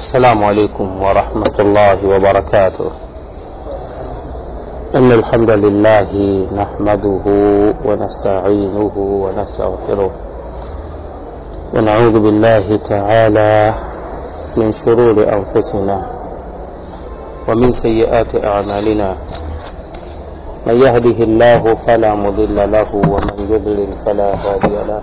السلام عليكم ورحمة الله وبركاته. إن الحمد لله نحمده ونستعينه ونستغفره ونعوذ بالله تعالى من شرور أنفسنا ومن سيئات أعمالنا. من يهده الله فلا مضل له ومن يضلل فلا هادي له.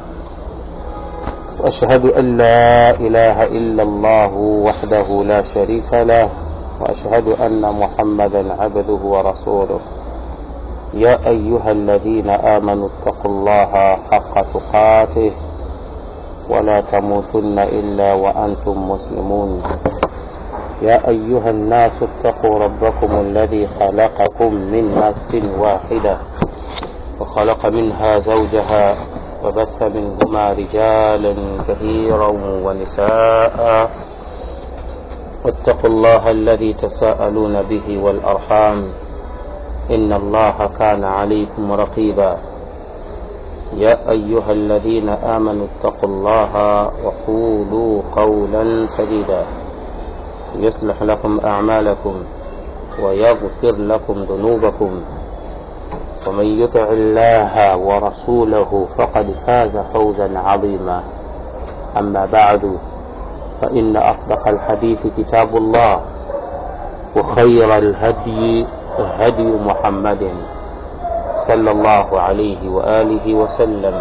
وأشهد أن لا إله إلا الله وحده لا شريك له وأشهد أن محمدا عبده ورسوله. يا أيها الذين آمنوا اتقوا الله حق تقاته ولا تموتن إلا وأنتم مسلمون. يا أيها الناس اتقوا ربكم الذي خلقكم من نفس واحدة وخلق منها زوجها وبث منهما رجالا كثيرا ونساء. واتقوا الله الذي تساءلون به والأرحام إن الله كان عليكم رقيبا. يا أيها الذين آمنوا اتقوا الله وقولوا قولا سديدا يصلح لكم أعمالكم ويغفر لكم ذنوبكم ومن يطع الله ورسوله فقد فاز فوزا عظيما. أما بعد فإن أصدق الحديث كتاب الله وخير الهدي هدي محمد صلى الله عليه وآله وسلم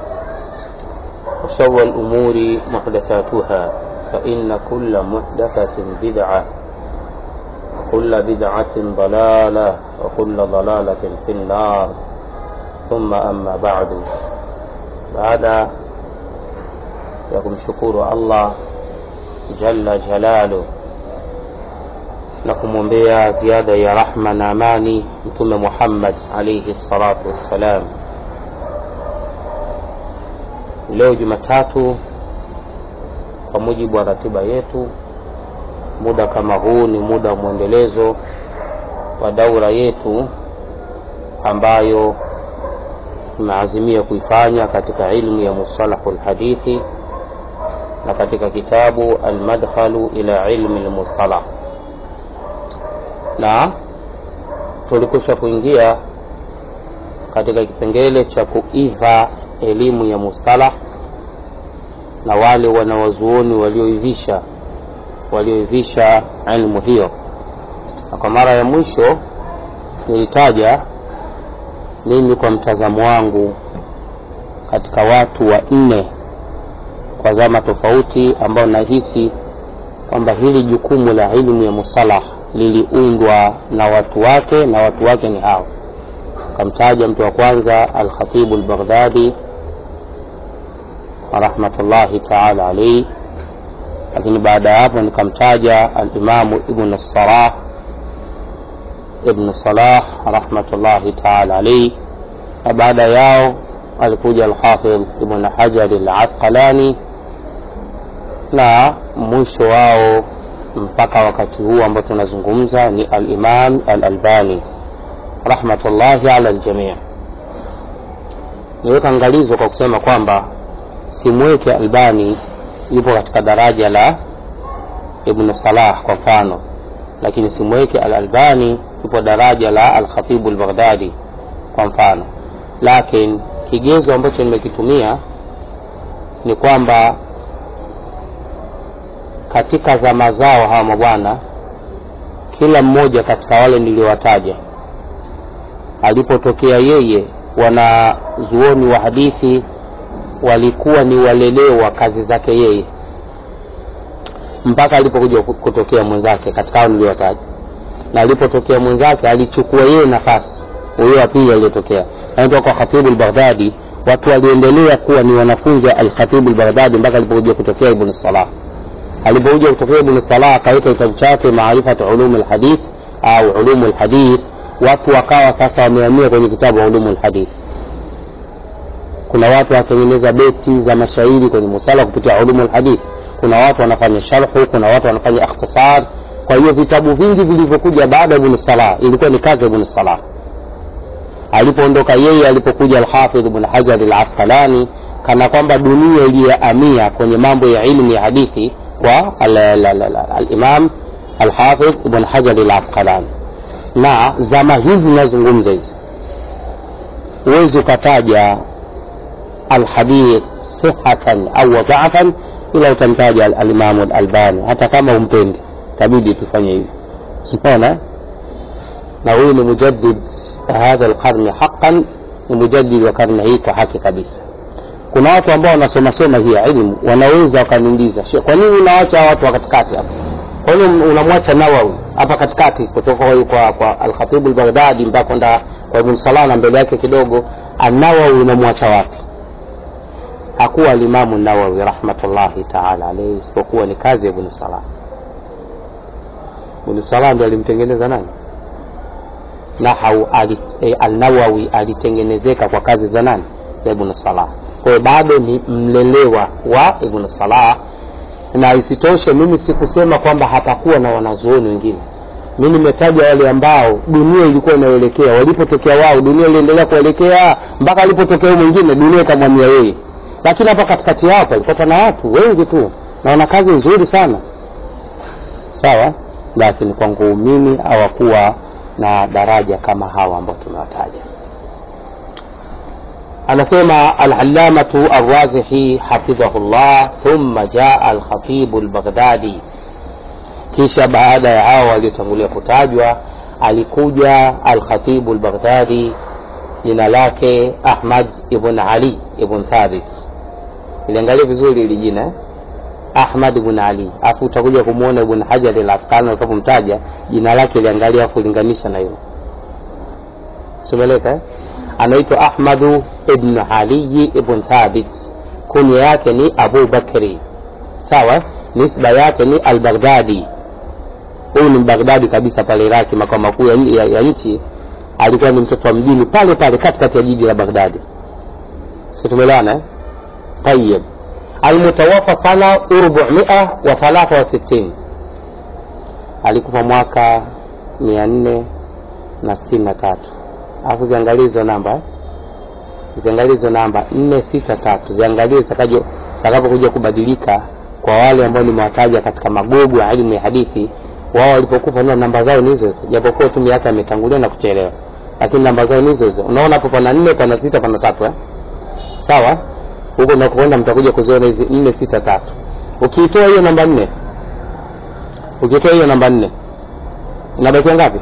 وشر الأمور محدثاتها فإن كل محدثة بدعة وكل بدعة ضلالة وكل ضلالة في النار. ثم أما بعد. بعد kumshukuru Allah jalla jalalu na kumwombea ziada ya rahma na amani mtume Muhammad alayhi salatu wassalam. Leo Jumatatu, kwa mujibu wa ratiba yetu, muda kama huu ni muda wa muendelezo wa daura yetu ambayo tumeazimia kuifanya katika ilmu ya mustalahul hadithi na katika kitabu al-madkhalu ila ilmi al-mustalah. Na tulikwisha kuingia katika kipengele cha kuiva elimu ya mustalah na wale wanawazuoni walioivisha ilmu hiyo. Na kwa mara ya mwisho nilitaja mimi kwa mtazamo wangu katika watu wa 4 kwa zama tofauti ambao nahisi kwamba hili jukumu la ilmu ya mustalah liliundwa na watu wake, na watu wake ni hao. Kamtaja mtu wa kwanza al-Khatib al-Baghdadi rahmatullahi ta'ala alayhi, lakini baada ya hapo nikamtaja al-Imam Ibn Salah rahmatullahi ta'ala alayhi, na baada yao alikuja al-Hafidh Ibn Hajar al-Asqalani, na mwisho wao mpaka wakati huu ambao tunazungumza ni al-Imam al-Albani rahmatullahi ala al-jami'. Niweka angalizo kwa kusema kwamba simweke Albani yupo katika daraja la Ibn Salah kwa mfano, lakini simweke al-Albani yupo daraja la al-Khatib al-Baghdadi kwa mfano. Lakini kigezo ambacho nimekitumia ni kwamba katika zama zao hawa mabwana, kila mmoja katika wale niliowataja alipotokea yeye, wanazuoni wa hadithi walikuwa ni walelewa kazi zake yeye mpaka alipokuja kutokea mwenzake katika hao niliowataja. Na alipotokea mwenzake alichukua yeye nafasi huyo wa pili aliyotokea. Anaitwa kwa Khatib al-Baghdadi. Watu waliendelea kuwa ni wanafunzi wa al-Khatib al-Baghdadi mpaka alipokuja kutokea Ibn Salah. Alipokuja kutokea Ibn Salah katika kitabu chake Maarifatu Ulum al-Hadith au Ulum al-Hadith, watu wakawa sasa wamehamia kwenye kitabu Ulum al-Hadith. Kuna watu watengeneza beti za mashairi kwenye musala kupitia Ulum al-Hadith, kuna watu wanafanya sharhu, kuna watu wanafanya ikhtisar. Kwa hiyo vitabu vingi vilivyokuja baada ya Ibn Salah ilikuwa ni kazi ya Ibn Salah. Alipoondoka yeye, alipokuja al-Hafidh Ibn Hajar al-Asqalani, kana kwamba dunia iliyoamia kwenye mambo ya ilmu ya hadithi, wa al-Imam al-Hafidh Ibn Hajar al-Asqalani. Na zama hizi nazungumza hizi uwezi ukataja al-hadith sihhatan au dha'fan ila utamtaja al-Imam al-Albani, hata kama umpendi tabidi tufanye hivi. Unaona, na huyu ni mujaddid hadha al-qarni haqqan, ni mujaddid wa karne hii kwa haki kabisa. Kuna watu ambao wanasoma hii elimu wanaweza wakaniuliza, kwa nini unaacha watu wa katikati hapa? Kwa nini unamwacha Nawawi hapa katikati kutoka kwa al-Khatib al-Baghdadi mpaka kwenda kwa Ibn Salah na mbele yake kidogo? An-Nawawi unamwacha wapi? Hakuwa al-Imam an-Nawawi rahmatullahi ta'ala alayhi, isipokuwa ni kazi ya Ibn Salah. Ibn Salah ndiye alimtengeneza nani? Nahau al-Nawawi alitengenezeka kwa kazi za nani? Za Ibn Salah. Kwa bado ni mlelewa wa Ibn Salah. Na isitoshe mimi sikusema kwamba hapakuwa na wanazuoni wengine. Mimi nimetaja wale ambao dunia ilikuwa inaelekea, walipotokea wao dunia iliendelea kuelekea mpaka alipotokea mwingine dunia ikamwamia yeye. Lakini hapa katikati yao palikuwa na watu wengi tu na wana kazi nzuri sana. Sawa? Lakini kwangu mimi hawakuwa na daraja kama hawa ambao tunawataja. Anasema al-Allamatu ar-Razihi hafidhahullah, thumma jaa al-Khatib al-Baghdadi, kisha baada ya hao waliotangulia kutajwa alikuja al-Khatib al-Baghdadi, jina lake Ahmad ibn Ali ibn Thabit. Iliangalia vizuri ile jina Ahmad ibn Ali, afu utakuja kumuona Ibn Hajar al-Asqalani alipomtaja jina lake, iliangalia afu linganisha na hilo. Sumeleka anaitwa Ahmad ibn Ali ibn Thabit, kunya yake ni Abu Bakri. Sawa, nisba yake ni al-Baghdadi. Huyu ni Baghdadi kabisa pale Iraki, makao makuu ya nchi. Alikuwa ni mtoto wa mjini pale pale katikati ya jiji la Baghdadi. Tumeelewana? Tayyib. Al-mutawaffa sana 463, alikufa mwaka 463. Alafu ziangalie hizo namba, ziangalie hizo namba 463, ziangalie zitakapokuja kubadilika kwa wale ambao nimewataja katika magogo ya elimu ya hadithi. Wao walipokufa na namba zao ni hizo, japokuwa tu miaka imetangulia na kuchelewa, lakini namba zao ni hizo. Unaona hapo pana 4, pana 6, pana 3 Sawa? Huko unakoenda mtakuja kuziona hizi 463. Ukiitoa hiyo namba 4, ukitoa hiyo namba 4 inabaki ngapi?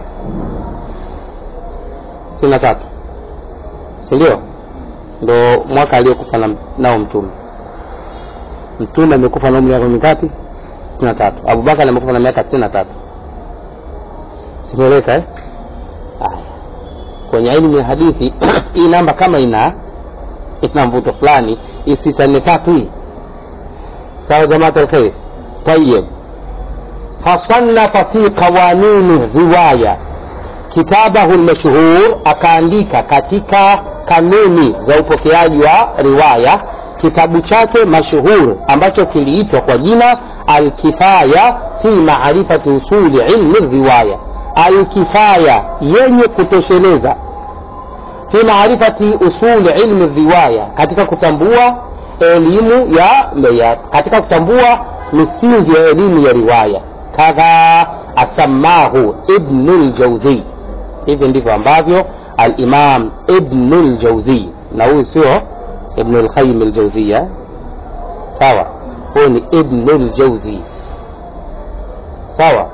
63. Si ndio? Ndio mwaka aliyokufa nao mtume. Mtume amekufa na miaka mingapi? 63. Abu Bakar amekufa na miaka 63. Simeleka Haya. Kwenye elimu ya hadithi hii namba kama ina mvuto fulani, isitane 3 hii. Sawa jamaa alkhair. Tayyib. Fasannafa fi qawanin riwaya, kitabahu al-mashhur, akaandika katika kanuni za upokeaji wa riwaya kitabu chake mashuhur ambacho kiliitwa kwa jina al-Kifaya fi ma'rifati usuli ilmi riwaya. Al-Kifaya, yenye kutosheleza, fi ma'rifati usuli ilmi riwaya, katika kutambua elimu ya katika kutambua misingi ya elimu ya riwaya. Kadha asamahu Ibn al-Jawzi. Hivi ndivyo ambavyo al-Imam Ibn al-Jawzi, na huyu sio Ibn al-Qayyim al-Jawziyya, sawa, huyu ni Ibn al-Jawzi, sawa.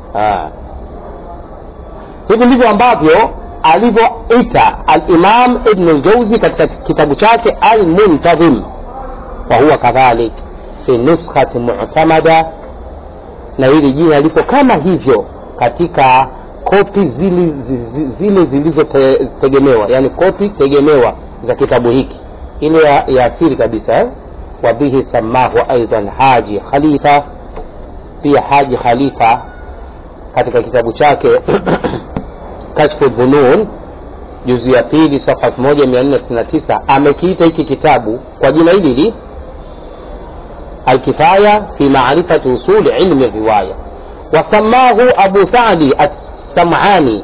Hivi ndivyo ambavyo alivyoita al-Imam Ibn al-Jawzi katika kitabu chake al-Muntazim, wa huwa kadhalik fi nuskhati mu'tamada, na hili jina lipo kama hivyo katika kopi zile zilizotegemewa, yani kopi tegemewa za kitabu hiki, ile ya asili kabisa. Wa bihi samahu aidan Haji Khalifa, pia Haji Khalifa katika kitabu chake Kashfu Dhunun juzu ya 2 safha 1499 amekiita hiki kitabu kwa jina hili Al-Kifaya fi ma'rifati usul ilmi riwaya. Wasamahu Abu Sa'di as-Sam'ani.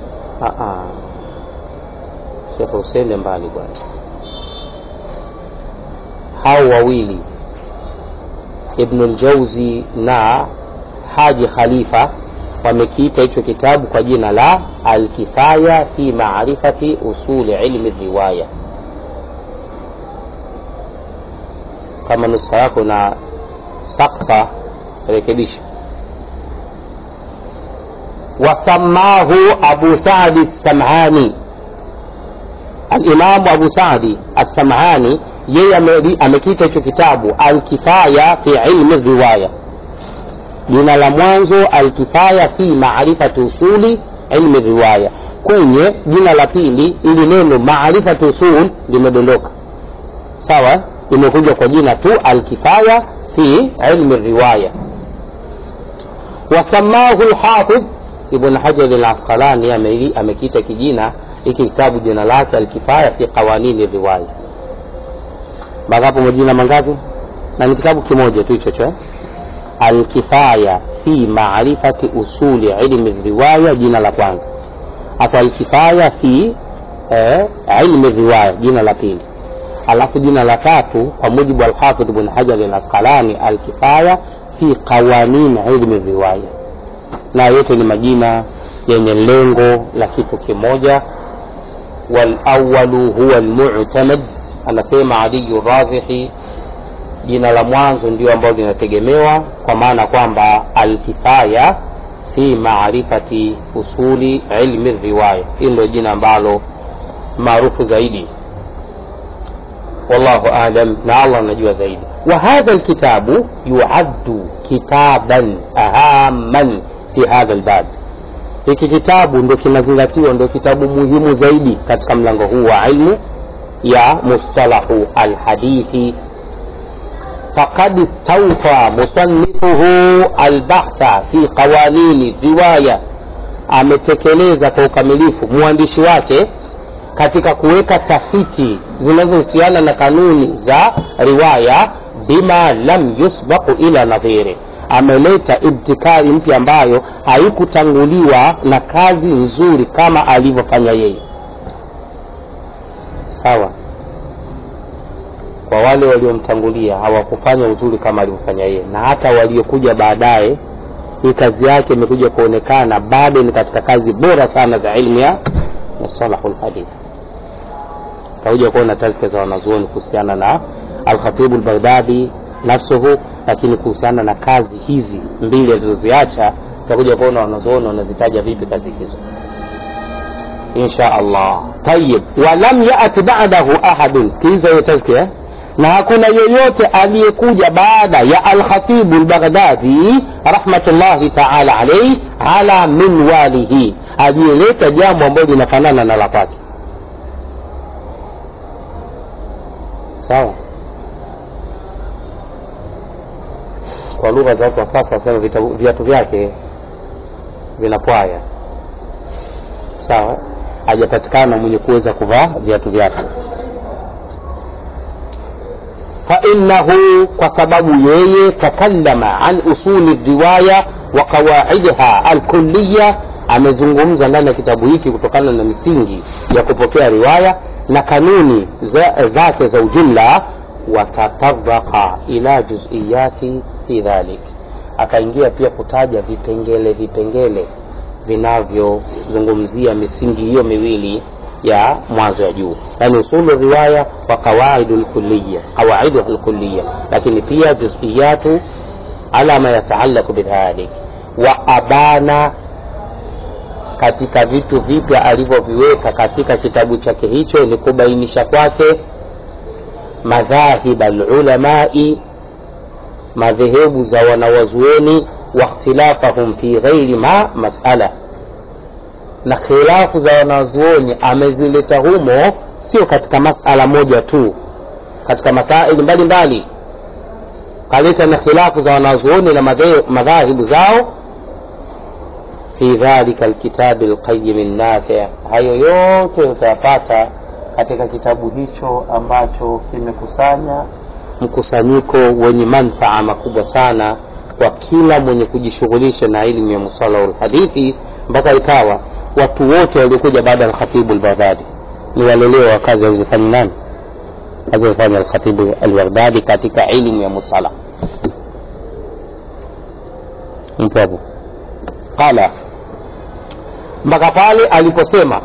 Sheikh usende mbali bwana. hao wawili Ibn al-Jawzi na Haji Khalifa wamekiita hicho kitabu kwa jina la Al-Kifaya fi Ma'rifati Usul Ilmi Riwaya. Kama nusa yako na sakfa rekebisha. Wasamahu Abu Sa'd as-Sam'ani, al-Imam Abu Sa'd as-Sam'ani yeye amekiita hicho kitabu Al-Kifaya fi Ilmi Riwaya. Jina la mwanzo Al-Kifaya fi Ma'rifati Usuli Ilmi Riwaya. Kwenye jina la pili ili neno Ma'rifati Usul limedondoka. Sawa? Imekuja kwa jina tu Al-Kifaya fi Ilmi Riwaya. Wasamahu al-Hafidh Ibn Hajar al-Asqalani amekiita kijina hiki kitabu jina lake Al-Kifaya fi Qawanin Riwaya. Bagapo majina mangapi? Na ni kitabu kimoja tu hicho Al-Kifaya fi Ma'rifati Usuli Ilmi Riwaya jina la kwanza. Hapa Al-Kifaya fi Ilmi Riwaya jina la pili. Alafu jina la tatu kwa mujibu al-Hafidh Ibn Hajar al-Asqalani Al-Kifaya fi Qawanin Ilmi Riwaya. Na yote ni majina yenye lengo la kitu kimoja. Wal awwalu huwa al-mu'tamad, anasema Ali Razihi, jina la mwanzo ndio ambalo linategemewa kwa maana kwamba Al-Kifaya fi Ma'rifati Usuli Ilmi Riwaya. Hilo jina ambalo maarufu zaidi. Wallahu a'lam, na Allah anajua zaidi. Wa hadha al-kitabu yu'addu kitaban ahamman fi hadha al-bab. Hiki kitabu ndio kinazingatiwa ndio kitabu muhimu zaidi katika mlango huu wa ilmu ya mustalahu al-hadithi. Faqad istawfa musannifuhu al-bahtha fi qawanin riwaya, ametekeleza kwa ukamilifu mwandishi wake katika kuweka tafiti zinazohusiana na kanuni za riwaya bima lam yusbaqu ila nadhiri. Ameleta ibtikari mpya ambayo haikutanguliwa na kazi nzuri kama alivyofanya yeye. Sawa, kwa wale waliomtangulia hawakufanya uzuri kama alivyofanya yeye, na hata waliokuja baadaye hii kazi yake imekuja kuonekana bado ni katika kazi bora sana za ilmu ya musalahul hadith. Kauja kuona tazkia za wanazuoni kuhusiana na Al-Khatib al-Baghdadi nafsuhu, lakini kuhusiana na kazi hizi mbili alizoziacha tutakuja kuona wanazuoni wanazitaja vipi kazi hizo insha Allah. Tayyib, wa lam ya'ti ba'dahu ahadun, sikiza hiyo tazkia, na hakuna yeyote aliyekuja baada ya Al-Khatib al-Baghdadi rahmatullahi ta'ala alayhi ala min walihi aliyeleta jambo ambalo linafanana na la kwake. Sawa, kwa lugha za kwa sasa wasema viatu vyake vinapwaya. Sawa, hajapatikana mwenye kuweza kuvaa viatu vyake. Fa innahu, kwa sababu yeye takallama an usuli riwaya wa qawaidha al-kulliyya, amezungumza ndani ya kitabu hiki kutokana na misingi ya kupokea riwaya na kanuni zake za ujumla. Watatarraqa ila juz'iyati fi dhalik, akaingia pia kutaja vipengele vinavyozungumzia misingi hiyo miwili ya mwanzo ya juu, yani usulu riwaya wa qawaidul kulliyya, qawaiduha al-kulliyya, lakini pia juz'iyatu ala ma yataallaq bidhalik. Wa abana, katika vitu vipya alivyoviweka katika kitabu chake hicho ni kubainisha kwake madhahib al-ulamai, madhehebu za wanawazuoni, wa ikhtilafahum fi ghairi ma mas'ala, na khilafu za wanazuoni amezileta humo sio katika masala moja tu, katika masaili mbalimbali. Kalisa na khilafu za wanazuoni na madhahibu zao fi dhalika alkitab alqayyim an-nafi'. Hayo yote utayapata katika kitabu hicho ambacho kimekusanya mkusanyiko wenye manufaa makubwa sana kwa kila mwenye kujishughulisha na elimu ya musalahul hadithi, mpaka ikawa watu wote waliokuja baada ya Al-Khatib al-Baghdadi ni walelewa wa kazi alizofanya nani? azifanya al-Khatib al-Baghdadi katika elimu ya musala. Mpopo qala mpaka pale aliposema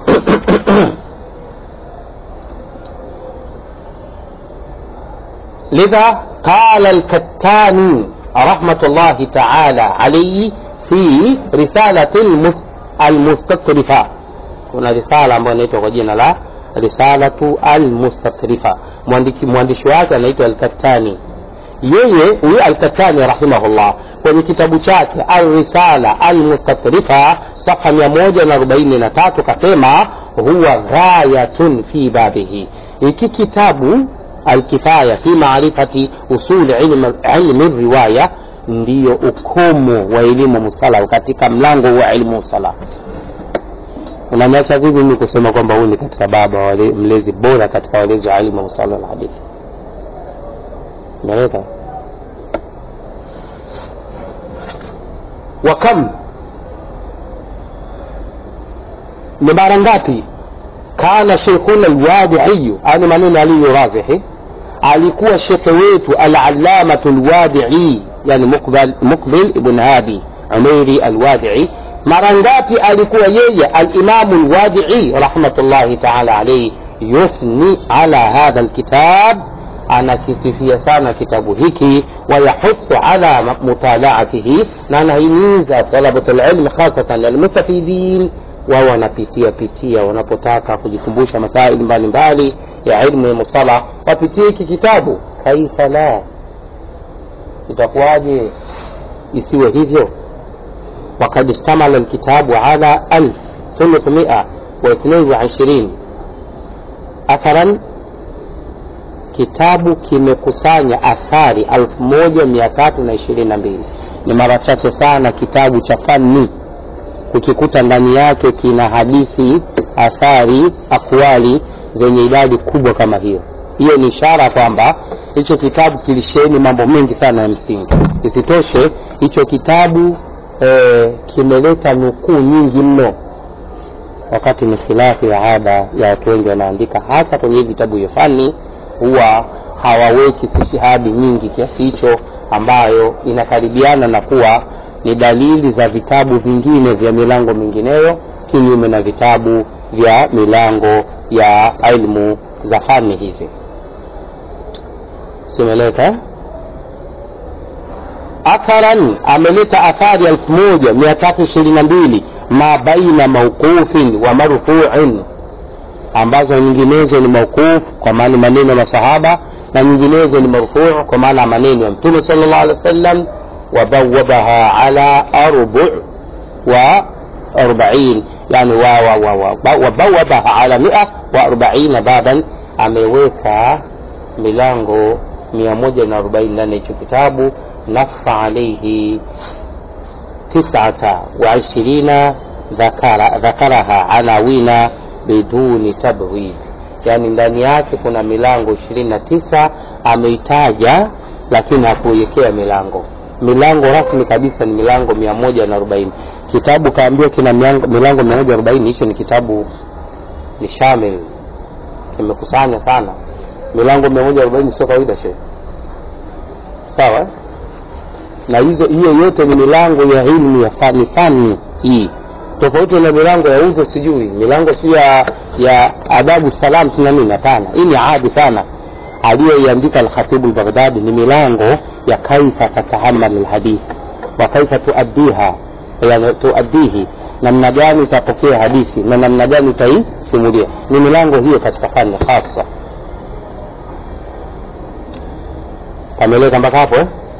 lidha qala al-Kattani rahmatullahi ta'ala alayhi fi risalati al-Mustatrifa. Kuna risala ambayo inaitwa kwa jina la risalatu al-Mustatrifa, mwandishi wake anaitwa al-Kattani. Yeye huyu al-Kattani rahimahullah kwenye kitabu chake al-Risala al-Mustatrifa safha 143 kasema huwa ghayatun fi babihi. Hiki kitabu al-Kifaya fi ma'rifati usul ilmi riwaya ndiyo ukomo wa elimu musala katika mlango wa ilmu musala. Unaniacha vipi mimi kusema kwamba huyu ni katika baba wale mlezi bora katika walezi wa ilmu musala na hadithi? Naeleka wakam ni mara ngapi kana sheikhuna al-Wadi'i, ani maneno aliyorazihi, alikuwa shekhe wetu al-Allamatu al-Wadi'i, yani Muqbil ibn Hadi Umairi al-Wadi'i. Mara ngapi alikuwa yeye al-Imam al-Wadi'i rahmatullahi ta'ala alayhi yuthni ala hadha al-kitab, anakisifia sana kitabu hiki, wa yahuthu ala mutalaatihi, na anahimiza talabatul ilm khasatan al-mustafidin wa wanapitia wanapotaka kujikumbusha masaili mbalimbali ya ilmu ya musala, wapitie hiki kitabu. Kaifa la, itakuwaje isiwe hivyo? وقد اشتمل الكتاب على 1322 أثرا. kitabu kimekusanya athari 1322. Ni mara chache sana kitabu cha fani ukikuta ndani yake kina hadithi, athari, akwali zenye idadi kubwa kama hiyo. Hiyo ni ishara kwamba hicho kitabu kilisheni mambo mengi sana ya msingi. Isitoshe hicho kitabu kimeleta nukuu nyingi mno, wakati ni khilafi ya ada ya watu wengi wanaandika hasa kwenye vitabu vya fani huwa hawaweki stihadi nyingi kiasi hicho, ambayo inakaribiana na kuwa ni dalili za vitabu vingine vya milango mingineyo, kinyume na vitabu vya milango ya ilmu za fani hizi. Simeleka atharan, ameleta athari 1322 ma baina mawqufin wa marfu'in, ambazo nyinginezo ni mawquf kwa maana maneno ya masahaba, na nyinginezo ni marfu' kwa maana maneno ya Mtume sallallahu alaihi wasallam. wa bawabaha ala 44, yani wa bawabaha ala 140 baban, ameweka milango 140 ndani ya kitabu. nassa alayhi 29 dhakaraha anawina biduni tabwid, yani ndani yake kuna milango 29 ameitaja, lakini hakuwekea milango rasmi kabisa. Ni milango 140. Kitabu kaambiwa kina milango 140, hicho ni kitabu ni shamil, kimekusanya sana. Milango 140 sio kawaida shehe, sawa? Na hiyo yote ni milango ya ilmu ya fani hii, tofauti na milango ya uzo, sijui milango sio ya adabu salam na nini. Hapana, hii ni adi sana. Aliyoiandika al-Khatib al-Baghdadi ni milango ya kaifa tatahammal al-hadith wa kaifa tuaddiha, yani tuaddihi, namna gani utapokea hadithi na namna gani utaisimulia. Ni milango hiyo katika fani hasa. Kameleka mpaka hapo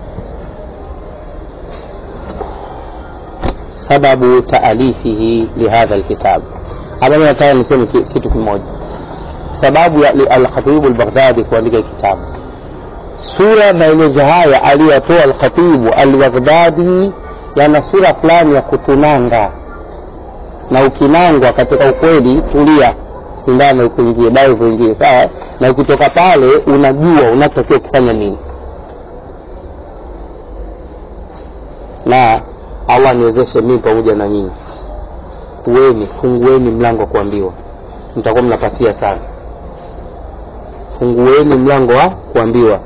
sababu taalifihi lihadha alkitab. Hapa nataka niseme kitu kimoja, sababu ya al-Khatib al-Baghdadi kuandika kitabu. Sura maelezo haya aliyotoa al-Khatib al-Baghdadi yana sura fulani ya kutunanga, na ukinangwa katika ukweli, tulia, sindano kuingie, dawa kuingie, sawa? Na ukitoka pale unajua unatakiwa kufanya nini. Na Allah niwezeshe mimi pamoja na nyinyi, fungueni mlango kuambiwa, mtakuwa mnapatia sana. fungueni mlango wa kuambiwa.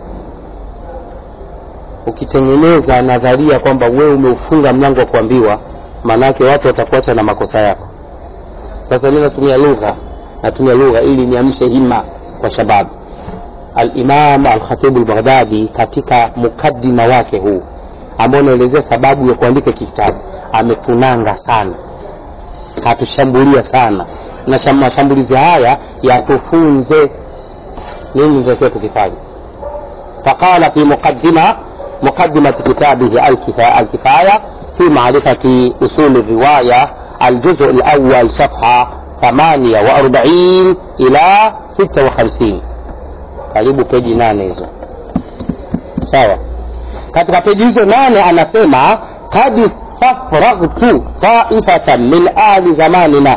Ukitengeneza nadharia kwamba wewe umeufunga mlango wa kuambiwa, maana yake watu watakuacha na makosa yako. Sasa mimi natumia lugha ili niamshe hima kwa sababu al-Imam al-Khatib al-Baghdadi katika mukaddima wake huu ambao unaelezea sababu ya kuandika kitabu ametunanga sana, hatushambulia sana, na mashambulizi haya yatufunze nini ndio tukifanya. Faqala fi مقدمة كتابه الكفاية في معرفة أصول الرواية الجزء الأول صفحة 48 إلى 56. karibu peji 8 hizo. Sawa. Katika peji hizo 8 anasema qad istafraghtu ta'ifatan min ahli zamanina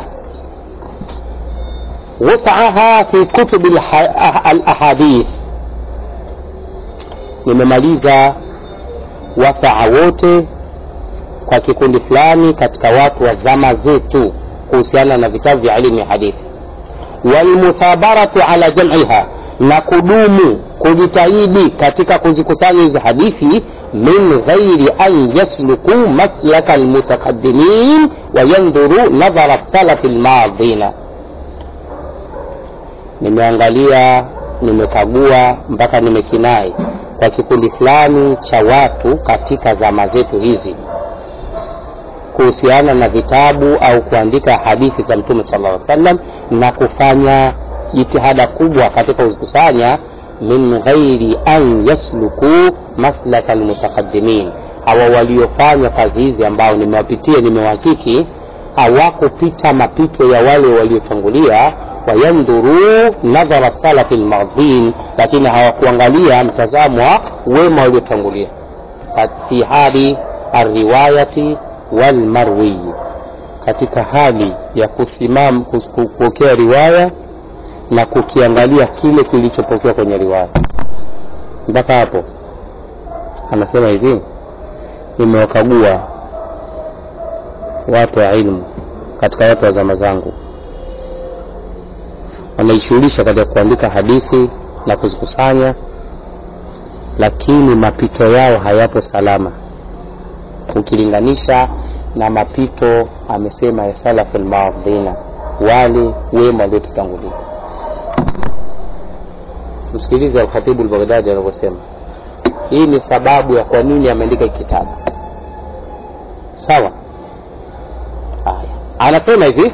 wasa'aha fi kutub al-ahadith. Nimemaliza wasaa wote kwa kikundi fulani katika watu wa zama zetu kuhusiana na vitabu vya elimu ya hadithi. Walmuthabaratu ala jam'iha, na kudumu kujitahidi katika kuzikusanya hizo hadithi min ghairi an yasluku maslaka almutaqaddimin wa yanzuru nadhara as-salaf al-madina. Nimeangalia, nimekagua mpaka nimekinai kwa kikundi fulani cha watu katika zama zetu hizi kuhusiana na vitabu au kuandika hadithi za Mtume sallallahu alaihi wasallam, na kufanya jitihada kubwa katika kuzikusanya min ghairi an yasluku maslaka almutaqaddimin. Hawa waliofanya kazi hizi ambao nimewapitia, nimewahakiki hawakupita mapito ya wale waliotangulia, wayanduru nadhara salaf almadhin, lakini hawakuangalia mtazamo wa wema waliotangulia fi hali arriwayati walmarwi, katika hali ya kusimama kupokea riwaya na kukiangalia kile kilichopokewa kwenye riwaya. Mpaka hapo anasema hivi, nimewakagua watu wa ilmu katika watu wa zama zangu, wanaishughulisha katika kuandika hadithi na kuzikusanya, lakini mapito yao hayapo salama ukilinganisha na mapito amesema ya salaf al-madhina, wale wema waliotutangulia. Msikilize al-Khatib al-Baghdadi anavyosema. Hii ni sababu ya kwa nini ameandika kitabu. Sawa? Anasema hivi,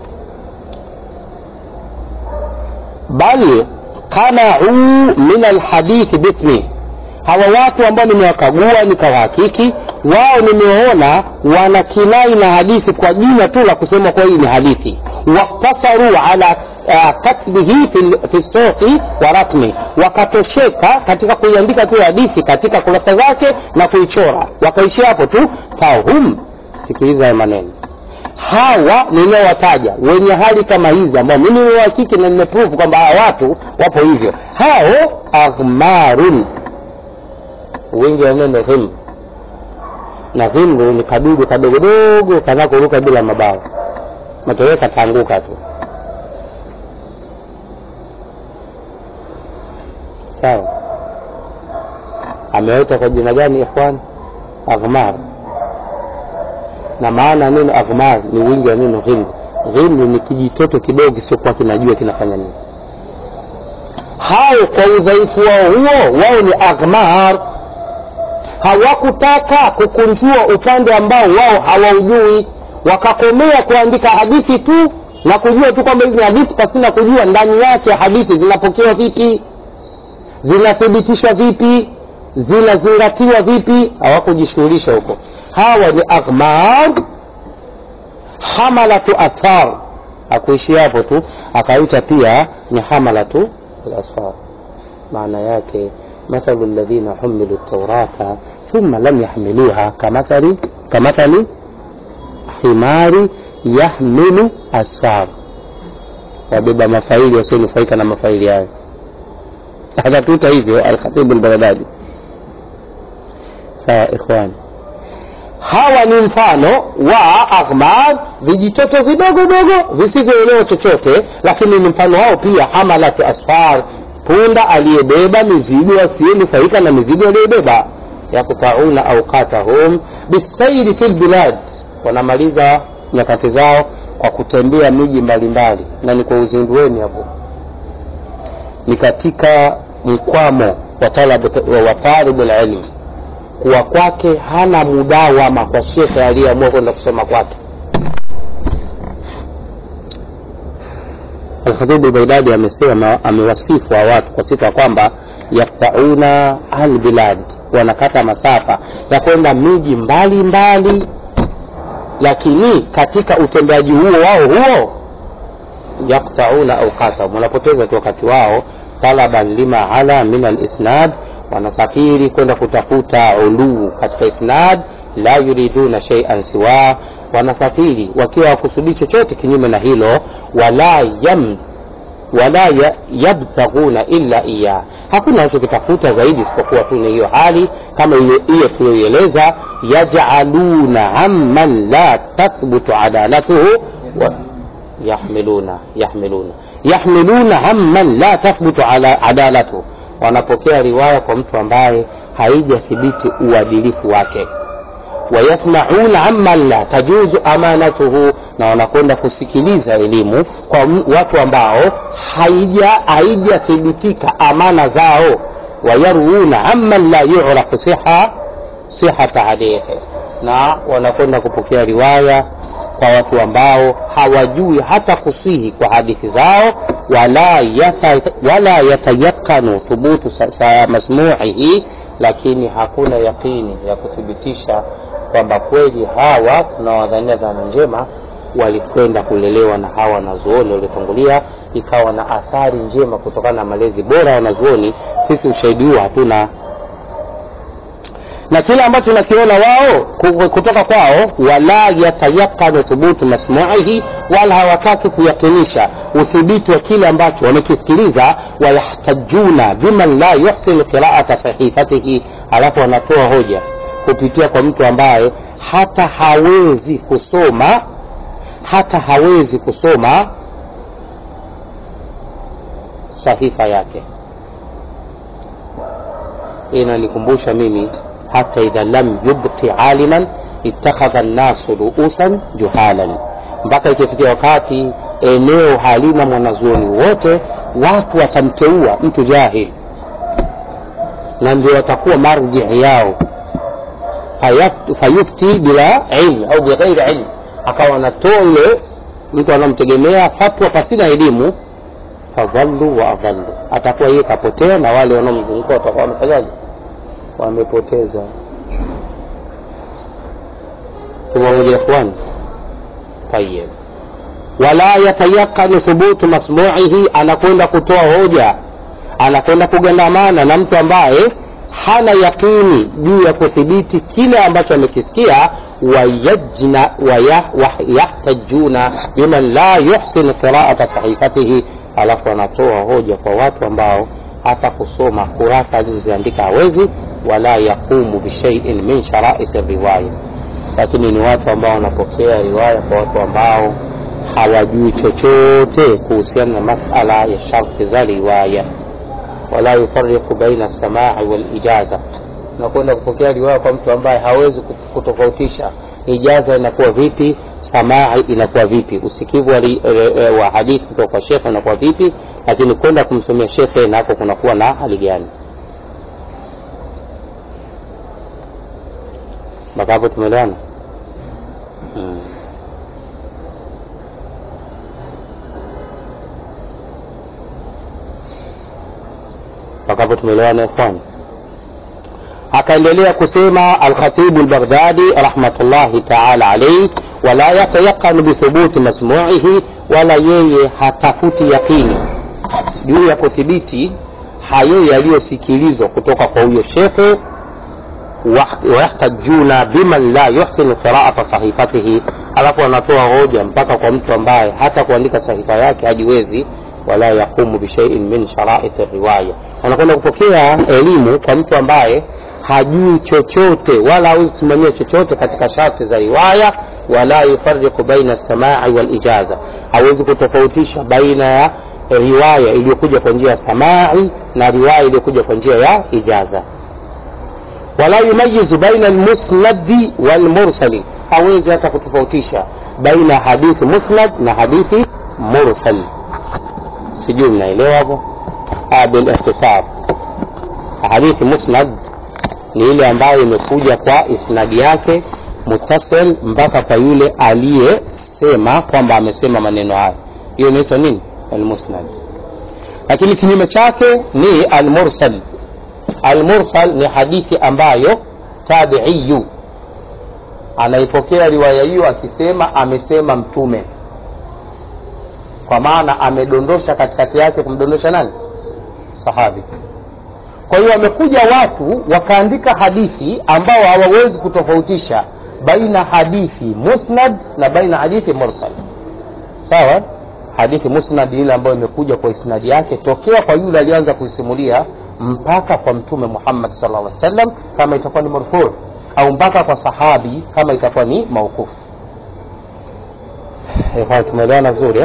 bali qana'u min al-hadith bismi. Hawa watu ambao nimewakagua nikawahakiki, wao nimeona wanakinai na hadithi kwa jina tu la kusema kwa hii ni hadithi. Waqtasaru ala katbihi fi sawti wa rasmi, wakatosheka katika kuiandika tu hadithi katika kurasa zake na kuichora, wakaishia hapo tu. Fahum, sikiliza maneno hawa ninawataja wenye hali kama hizi ambao mimi nimewahakiki na nimeprove kwamba hawa watu wapo hivyo. Hao aghmarun, wengi wa neno him, na himru ni kadudu kadogo dogo kanakoruka bila mabawa, matoweka tanguka tu. Sawa? Amewaita kwa jina gani ikhwan? Aghmar. Na maana neno aghmar ni wingi wa neno himru. Himru ni kijitoto kidogo kisiokuwa kinajua kinafanya nini. Hao kwa udhaifu wao huo, wao ni aghmar. Hawakutaka kukunjua upande ambao wao hawaujui, wakakomea kuandika hadithi tu na kujua tu kwamba hizi hadithi pasina kujua ndani yake hadithi zinapokewa vipi, zinathibitishwa vipi, zinazingatiwa vipi. Hawakujishughulisha huko. Hawa ni aghmar hamalatu asfar. Hakuishi hapo tu, akaita pia ni hamalatu al-asfar. Maana yake mathalu alladhina humilu at-taurata thumma lam yahmiluha kamathali himari yahmilu asfar. Wabeba mafaili wasionufaika na mafaili hayo. Akatuita hivyo al-Khatib al-Baghdadi. Sawa ikhwani, hawa ni mfano wa aghmar, vijitoto vidogo dogo visivyoelewa chochote, lakini ni mfano wao pia hamalatu asfar, punda aliyebeba mizigo asiyenufaika na mizigo aliyobeba. Yaqta'una awqatahum bisayri fil bilad, wanamaliza nyakati zao kwa kutembea miji mbalimbali. Na ni kwa uzindueni hapo, ni katika mkwamo wa talibul ilm, kuwa kwake hana mudawama kwa shekhe aliyeamua kwenda kusoma kwake. Al-Khatib al-Baghdadi amesema, amewasifu wa watu kwa sifa kwamba yaqta'una al-bilad, wanakata masafa ya kwenda miji mbalimbali, lakini katika utembeaji huo yaqta'una awqatahum, wanapoteza wakati wao. Talaban lima ala min al-isnad, wanasafiri kwenda kutafuta uluu katika isnad. La yuriduna shay'an siwa, wanasafiri wakiwa kusudi chochote kinyume na hilo. Wala yabtaghuna illa iya, hakuna wanachokitafuta zaidi isipokuwa tu hiyo hali kama hiyo tuliyoeleza. Yaj'aluna amman la tathbutu adalatuhu wa yahmiluna amman la tathbutu ala adalatuhu, wanapokea riwaya kwa mtu ambaye haijathibiti uadilifu wake. Wayasma'una amman la tajuzu amanatuhu, na wanakwenda kusikiliza elimu kwa watu ambao haijathibitika amana zao. Wayaruna amman la yu'rafu sihhata hadithi, na wanakwenda kupokea riwaya kwa watu ambao hawajui hata kusihi kwa hadithi zao. Wala yatayaqanu thubutu masmu'ihi, lakini hakuna yaqini ya kuthibitisha kwamba kweli hawa tunawadhania dhana njema walikwenda kulelewa na hawa wanazuoni waliotangulia, ikawa na athari njema kutokana na malezi bora wanazuoni. Sisi ushahidi huo hatuna, na kile ambacho tunakiona wao kutoka kwao. Wala yatayaqanu thubutu masmu'ihi, wala hawataki kuyakinisha uthibiti wa kile ambacho wamekisikiliza. Wayahtajuna biman la yuhsinu qira'ata sahifatihi, alafu wanatoa hoja kupitia kwa mtu ambaye hata hawezi kusoma sahifa yake. Inanikumbusha mimi, hata idha lam yubqi aliman ittakhadha an-nasu ru'usan juhalan, mpaka ikifikia wakati eneo halina mwanazuoni wote, watu watamteua mtu jahil na ndio watakuwa marji yao. Fayufti bila ilm au bighairi ilm, akawa anatoa ile mtu anamtegemea fatwa pasina elimu. Fadhallu wa adhallu, atakuwa yeye kapotea na wale wanaomzunguka watakuwa wamefanyaje? Wamepoteza. Tuwaongea ikhwan. Tayyib. Wala yatayaqanu thubutu masmu'ihi, anakwenda kutoa hoja, anakwenda kugandamana na mtu ambaye hana yakini juu ya kuthibiti kile ambacho amekisikia. Wayahtajuna biman la yuhsinu qira'ata sahifatihi, alafu anatoa hoja kwa watu ambao hata kusoma kurasa alizoziandika hawezi. Wala yaqumu bishay'in min shara'it riwaya, lakini ni watu ambao wanapokea riwaya kwa watu ambao hawajui chochote kuhusiana na masala ya sharti za riwaya. Wala yufarriqu baina as-sama'i wal ijaza, na kwenda kupokea riwaya kwa mtu ambaye hawezi kutofautisha ijaza inakuwa vipi, samai inakuwa vipi, usikivu wa hadithi kutoka kwa shekhe inakuwa vipi, lakini kwenda kumsomea shekhe nako kunakuwa na hali gani. Makapo tumeelewana? Makapo tumeelewana ikhwan? Akaendelea kusema Al-Khatib al-Baghdadi rahmatullahi ta'ala alayhi, wala yatayaqanu bi thubuti masmu'ihi, wala yeye hatafuti yakini juu ya kuthibiti hayo yaliyosikilizwa kutoka kwa huyo shekhe. Wayahtajuna biman la yuhsinu qira'ata sahifatihi, alafu anatoa hoja mpaka kwa mtu ambaye hata kuandika sahifa yake hajiwezi. Wala yaqumu bi shay'in min shara'it riwaya, anakwenda kupokea elimu kwa mtu ambaye hajui chochote wala hausimamia chochote katika sharti za riwaya. Wala yufarriqu baina as-sama'i wal ijaza, hawezi kutofautisha baina ya riwaya iliyokuja kwa njia ya samai na riwaya iliyokuja kwa njia ya ijaza. Wala yumayizu baina almusnad walmursali, hawezi hata kutofautisha baina hadithi musnad na hadithi mursal. Sijui mnaelewa hapo? Bil ikhtisar, hadithi musnad ni ile ambayo imekuja kwa isnadi yake muttasil mpaka kwa yule aliyesema kwamba amesema maneno haya, hiyo inaitwa nini? Al-musnad. Lakini kinyume chake ni al-mursal. Al-mursal ni hadithi ambayo tabi'iyu anaipokea riwaya hiyo akisema amesema mtume, kwa maana amedondosha katikati yake. Kumdondosha nani? Sahabi. Kwa hiyo wamekuja watu wakaandika hadithi ambao hawawezi kutofautisha baina hadithi musnad na baina hadithi mursal. Sawa? Hadithi musnad ile ambayo imekuja kwa isnadi yake tokea kwa yule alianza kuisimulia mpaka kwa mtume Muhammad sallallahu alaihi wasallam kama itakuwa ni marfu', au mpaka kwa sahabi kama itakuwa ni mauquf. Tumeelewana vizuri?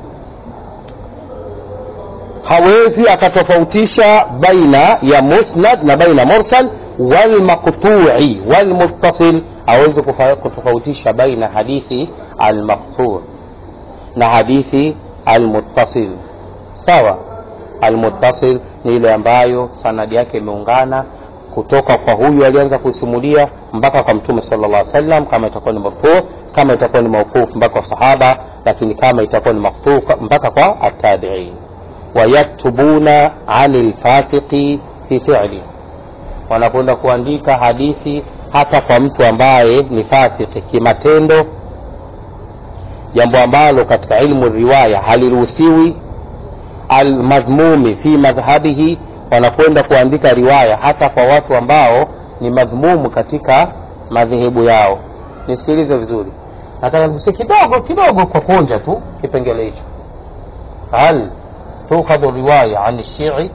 Hawezi akatofautisha baina ya musnad na baina mursal wal maqtu'i wal muttasil, hawezi kutofautisha baina hadithi al maqtu' na hadithi al muttasil. Sawa? Al muttasil ni ile ambayo sanadi yake imeungana kutoka kwa huyu alianza kusimulia mpaka kwa mtume sallallahu alaihi wasallam, kama itakuwa ni marfu', kama itakuwa ni mawquf mpaka kwa sahaba, lakini kama itakuwa ni maqtu' mpaka kwa at-tabi'in. Wayaktubuna anil fasiqi fi fi'li, wanakwenda kuandika hadithi hata kwa mtu ambaye ni fasiki kimatendo, jambo ambalo katika ilmu riwaya haliruhusiwi. Almadhmumi fi madhhabihi, wanakwenda kuandika riwaya hata kwa watu ambao ni madhmumu katika madhehebu yao. Nisikilize vizuri, nataka nikusie kidogo kwa kuonja tu kipengele hicho. Hal تؤخذ الرواية عن الشيعي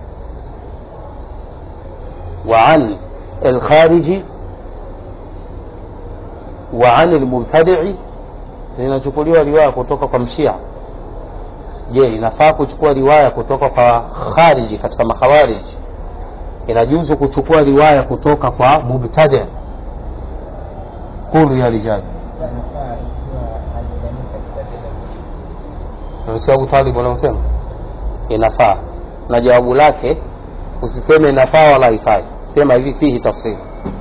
وعن الخارجي وعن المبتدع؟ zinachukuliwa riwaya kutoka kwa mshia. Je, inafaa kuchukua riwaya kutoka kwa khariji katika makhawariji? Inajuzu kuchukua riwaya kutoka kwa mubtadi'? Qul ya rijal. Abu Talib anasema inafaa, na jawabu lake usiseme inafaa wala haifai, sema hivi fihi tafsir.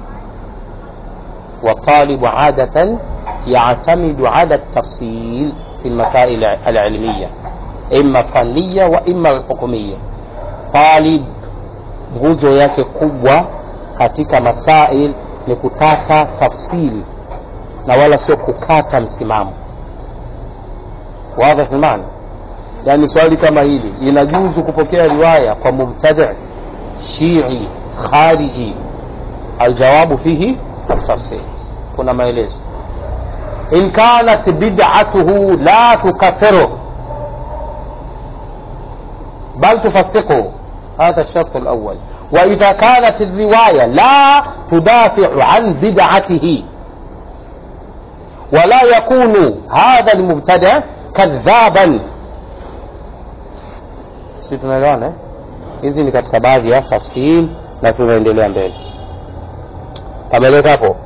Wa talib adatan ya'tamidu ala at-tafsil fi al-masail al-ilmiyya imma faniyya wa imma hukmiyya. Talib nguzo yake kubwa katika masail ni kutaka tafsiri na wala sio kukata msimamo. Wazi kwa maana, yani swali kama hili, inajuzu kupokea riwaya kwa mubtadi' shi'i khariji? Aljawabu fihi tafsir, kuna maelezo. In kanat bid'atuhu la tukaffiru bal tufassiqu, هذا الشرط الأول. وإذا كانت الرواية لا تدافع عن بدعته ولا يكون هذا المبتدع كذابا. Sisi tunaelewana? Hizi ni katika baadhi ya tafsiri na tunaendelea mbele. Pameleka hapo.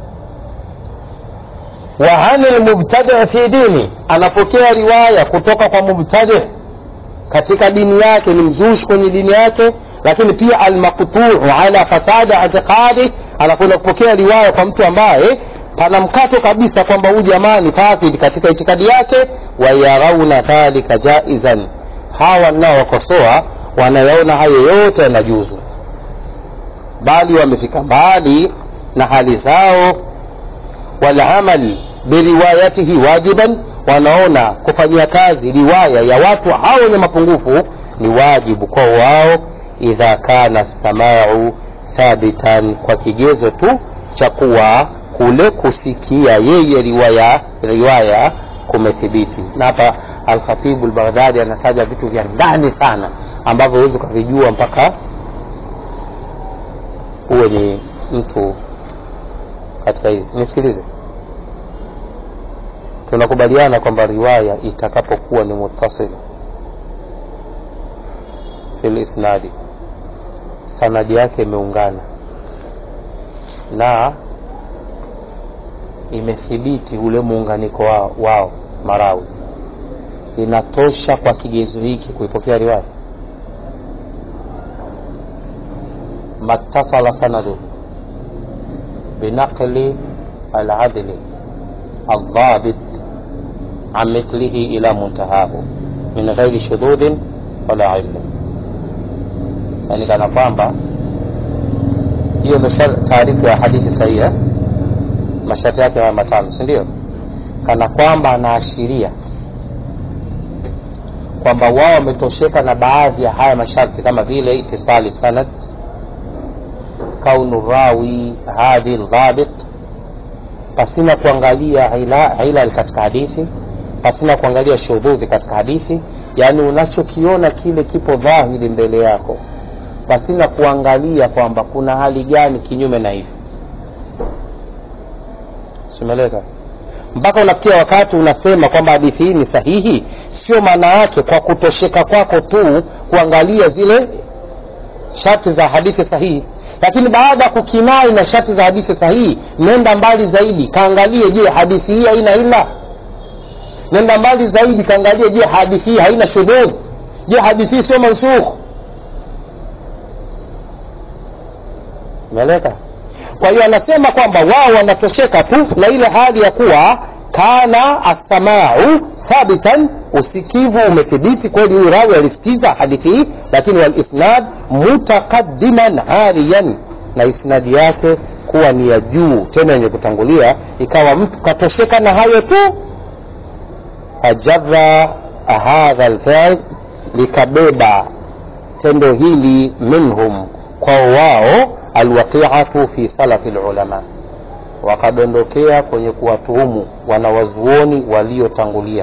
Wa hanil mubtadi' fi dini, anapokea riwaya kutoka kwa mubtadi' katika dini yake, ni mzushi kwenye dini yake. Lakini pia al-maqtu' ala fasada i'tiqadi, anakwenda kupokea riwaya kwa mtu ambaye pana mkato kabisa kwamba huyu jamaa ni fasidi katika itikadi yake. Wa yarawna dhalika jaizan, hawa nao wakosoa wanayaona hayo yote yanajuzu, bali wamefika mbali na hali zao. Wal amal biriwayatihi wajiban, wanaona kufanyia kazi riwaya ya watu hao wenye mapungufu ni wajibu kwa wao. Idha kana samau thabitan, kwa kigezo tu cha kuwa kule kusikia yeye riwaya kumethibiti. Na hapa Al-Khatib al-Baghdadi anataja vitu vya ndani sana ambavyo huwezi kuvijua mpaka uwe ni mtu katika hili. Nisikilize, tunakubaliana kwamba riwaya itakapokuwa ni muttasil fil isnadi, sanadi yake imeungana na imethibiti ule muunganiko wao marawi, inatosha kwa kigezo hiki kuipokea riwaya. mattasala sanadu binaqli al-adli al-dhabit an mithlihi ila muntahahu min ghairi shududin wala illa. Yani kana kwamba hiyo ndio taarifu ya hadithi sahihi, masharti yake matano, si ndio? Kana kwamba anaashiria kwamba wao wametosheka na baadhi ya haya masharti, kama vile itisali sanad, kaunu rawi hadhi dhabit, pasina kuangalia ila katika hadithi, pasina kuangalia shududhi katika hadithi. Yani unachokiona kile kipo dhahiri mbele yako, pasina kuangalia kwamba kuna hali gani kinyume na hivi. Simeleka mpaka unafikia wakati unasema kwamba hadithi hii ni sahihi. Sio maana yake kwa kutosheka kwako tu kuangalia zile sharti za hadithi sahihi, lakini baada ya kukinai na sharti za hadithi sahihi, nenda mbali zaidi kaangalie, je, hadithi hii haina ila? Nenda mbali zaidi kaangalie, je, hadithi hii haina shudud? Je, hadithi hii sio mansukh? Meleka. Kwa hiyo anasema kwamba wao wanatosheka tu na ile hali ya kuwa kana as-sama'u thabitan, usikivu umethibiti kweli, huyu rawi alisikiza hadithi hii, lakini wal isnad mutaqaddiman hariyan, na isnadi yake kuwa ni ya juu tena yenye kutangulia. Ikawa mtu katosheka na hayo tu, ajarra hadha al-fa'il, likabeba tendo hili minhum, kwa wao, alwaqi'atu fi salafi ulama, wakadondokea kwenye kuwatuhumu wanawazuoni waliotangulia.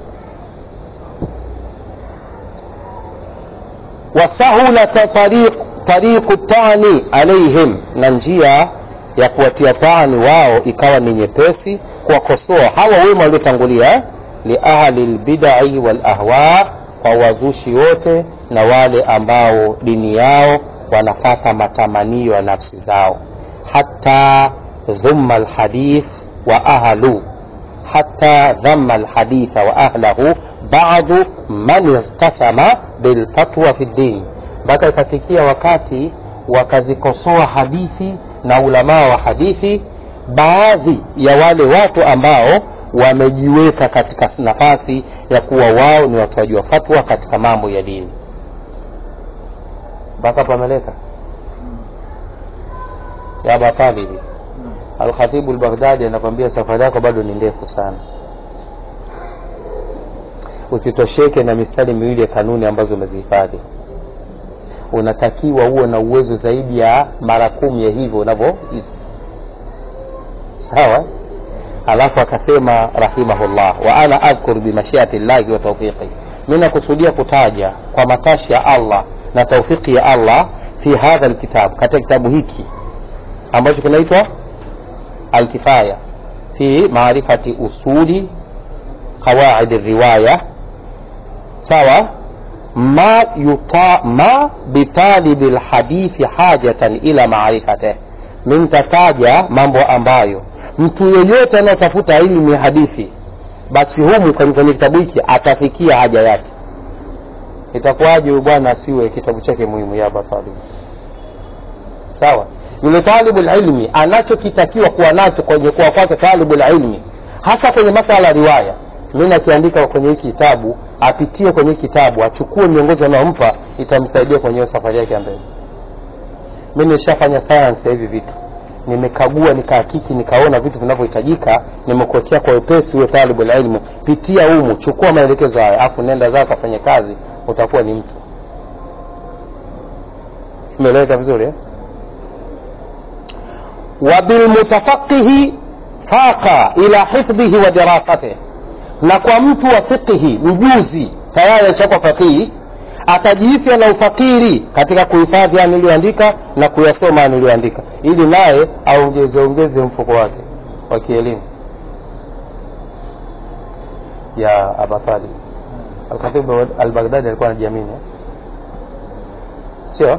wasahula tariqu tani alaihim, na njia ya kuwatia tani wao ikawa ni nyepesi kuwakosoa hawa wema waliotangulia, li ahli albid'i wal ahwa, kwa wazushi wote na wale ambao dini yao wanafata matamanio ya nafsi zao. Hatta dhumma alhadith wa ahlu, hatta dhamma alhaditha wa ahlahu ba'du man irtasama bilfatwa fi din, mpaka ikafikia wakati wakazikosoa hadithi na ulama wa hadithi baadhi ya wale watu ambao wamejiweka katika nafasi ya kuwa wao ni watoaji wa fatwa katika mambo ya dini. Mpaka pameleka ya batali. Al-Khatib al-Baghdadi anakuambia safari yako bado ni ndefu sana, usitosheke na misali miwili ya kanuni ambazo umezihifadhi. Unatakiwa uwe na uwezo zaidi ya mara 10 ya hivyo unavyohisi. Sawa? Alafu akasema rahimahullah, wa ana adhkur bi mashiati llahi wa tawfiqi, mimi nakusudia kutaja kwa matashi ya Allah na tawfiki ya Allah fi hadha alkitab, katika kitabu hiki ambacho kinaitwa Al-Kifaya fi maarifati usuli qawaid ar-riwaya. Sawa? ma bitalib al-hadith hajatan ila ma'rifatihi, min tataja mambo ambayo mtu yoyote anayotafuta elimu ya hadithi, basi humu kwenye kitabu hiki atafikia haja yake. Itakuwaje huyu bwana asiwe kitabu chake muhimu ya batali? Sawa? Yule talibul ilmi anachokitakiwa kuwa nacho kwenye kuwa kwake talibul ilmi, hasa kwenye masuala ya riwaya, mimi nakiandika kwenye hiki kitabu, apitie kwenye kitabu, achukue miongozo anaompa, itamsaidia kwenye safari yake mbele. Mimi nishafanya science hivi vitu, nimekagua, nikahakiki, nikaona vitu vinavyohitajika, nimekuwekea kwa wepesi. Wewe talibul ilmi, pitia humu, chukua maelekezo haya, afu nenda zako kafanye kazi, utakuwa ni mtu. Umeeleweka vizuri eh? Wa bil mutafaqqihi faqa ila hifdhihi wa dirasatihi, na kwa mtu wa fiqhi mjuzi tayari chako faqihi, atajihisi ana ufakiri katika kuhifadhi niliyoandika na kuyasoma niliyoandika, ili naye aongeze mfuko wake wa kielimu. Ya Aba Talib, Al-Khatib al-Baghdadi alikuwa anajiamini. sio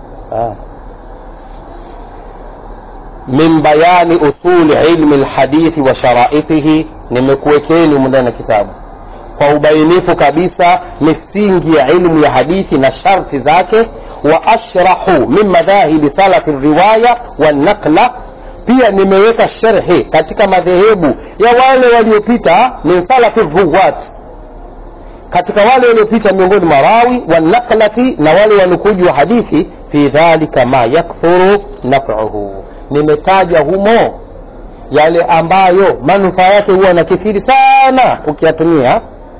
min bayani usuli ilmi alhadithi wa sharaitihi, nimekuwekeni ndani ya kitabu kwa ubainifu kabisa misingi ya ilmu ya hadithi na sharti zake. Wa ashrahu min madhahibi salafi riwaya wa naqla, pia nimeweka sharhi katika madhehebu ya wale waliopita min salafi ruwat, katika wale waliopita miongoni mwa rawi wa naqlati, na wale wanukuji wa hadithi. Fi dhalika ma yakthuru naf'uhu, nimetaja humo yale ambayo manufaa yake huwa na kithiri sana ukiyatumia.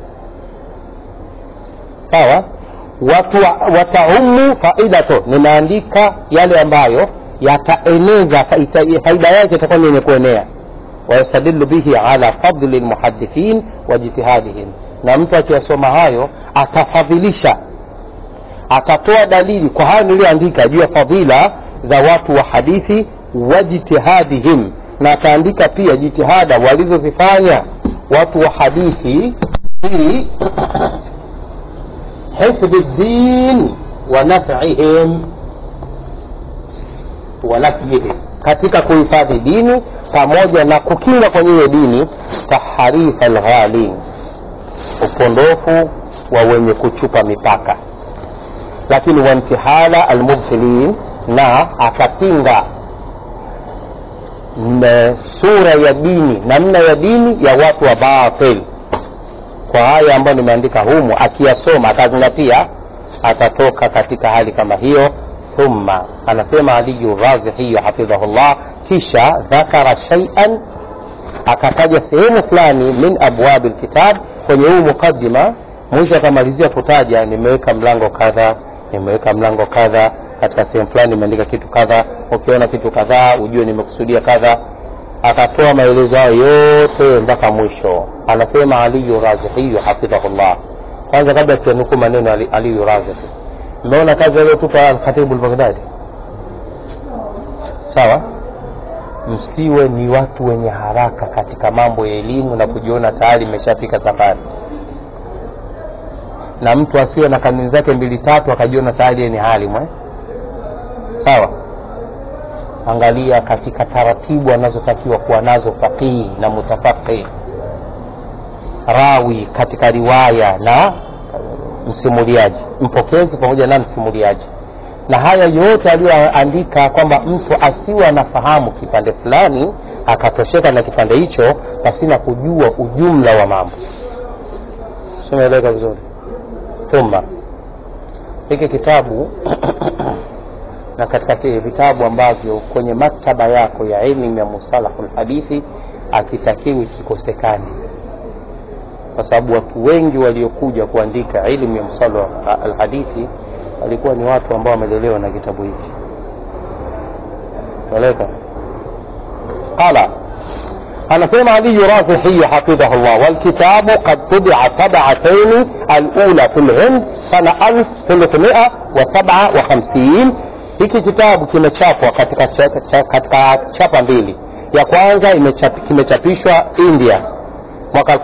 Sawa. Wataumu faidatu, nimeandika yale ambayo yataeneza faida yake, itakuwa ni kuenea. Wa yastadillu bihi ala fadli almuhaddithin wa ijtihadihim, na mtu akiyasoma hayo atafadhilisha, atatoa dalili kwa hayo niliyoandika juu ya fadhila za watu wa hadithi wa jitihadihim, na ataandika pia jitihada walizozifanya watu wa hadithi fi hifdhi ad-din wa naf'ihim wa naf'ihim, katika kuhifadhi dini pamoja na kukinga kwenye dini. Tahrif al-ghalin, upondofu wa wenye kuchupa mipaka. Lakini wantihala al-mubtilin, na akapinga sura ya dini, namna ya dini ya watu wa batil. Kwa haya ambayo nimeandika humu, akiyasoma akazingatia, atatoka katika hali kama hiyo. Thumma, anasema Ali Razihi hafidhahullah, kisha dhakara shay'an, akataja sehemu fulani min abwab alkitab, kwenye huu mukaddima. Mwisho akamalizia kutaja, nimeweka mlango kadha, nimeweka mlango kadha, katika sehemu fulani nimeandika kitu kadha, ukiona kitu kadha ujue nimekusudia kadha. Akatoa maelezo yote mpaka mwisho. Anasema Ali Razihi hafidhahullah, kwanza kabla sianukuu maneno Ali Razihi, umeona kazi aliyotupa al-Khatib al-Baghdadi? Sawa. Msiwe ni watu wenye haraka katika mambo ya elimu na kujiona tayari imeshafika safari, na mtu asiwe na kanuni zake 2-3 akajiona tayari ni halimu. Sawa. Angalia katika taratibu anazotakiwa kuwa nazo faqih na mutafaqih, rawi katika riwaya na msimuliaji, mpokezi pamoja na msimuliaji. Na haya yote aliyoandika kwamba mtu asiwe anafahamu kipande fulani akatosheka na kipande hicho pasina kujua ujumla wa mambo. Simeeleka vizuri? Thumma, hiki kitabu na katika vitabu ambavyo kwenye maktaba yako ya elimu ya musalahul hadithi akitakiwi kikosekani, kwa sababu watu wengi waliokuja kuandika elimu ya musalah al-hadithi walikuwa ni watu ambao wamelelewa na kitabu hiki. Waleka qala, anasema Ali Razihi hafidhahullah, wal kitabu qad tubi'a tab'atayn, al-ula fil Hind sana 1357. Hiki kitabu kimechapwa katika chapa mbili. Ya kwanza kimechapishwa India mwaka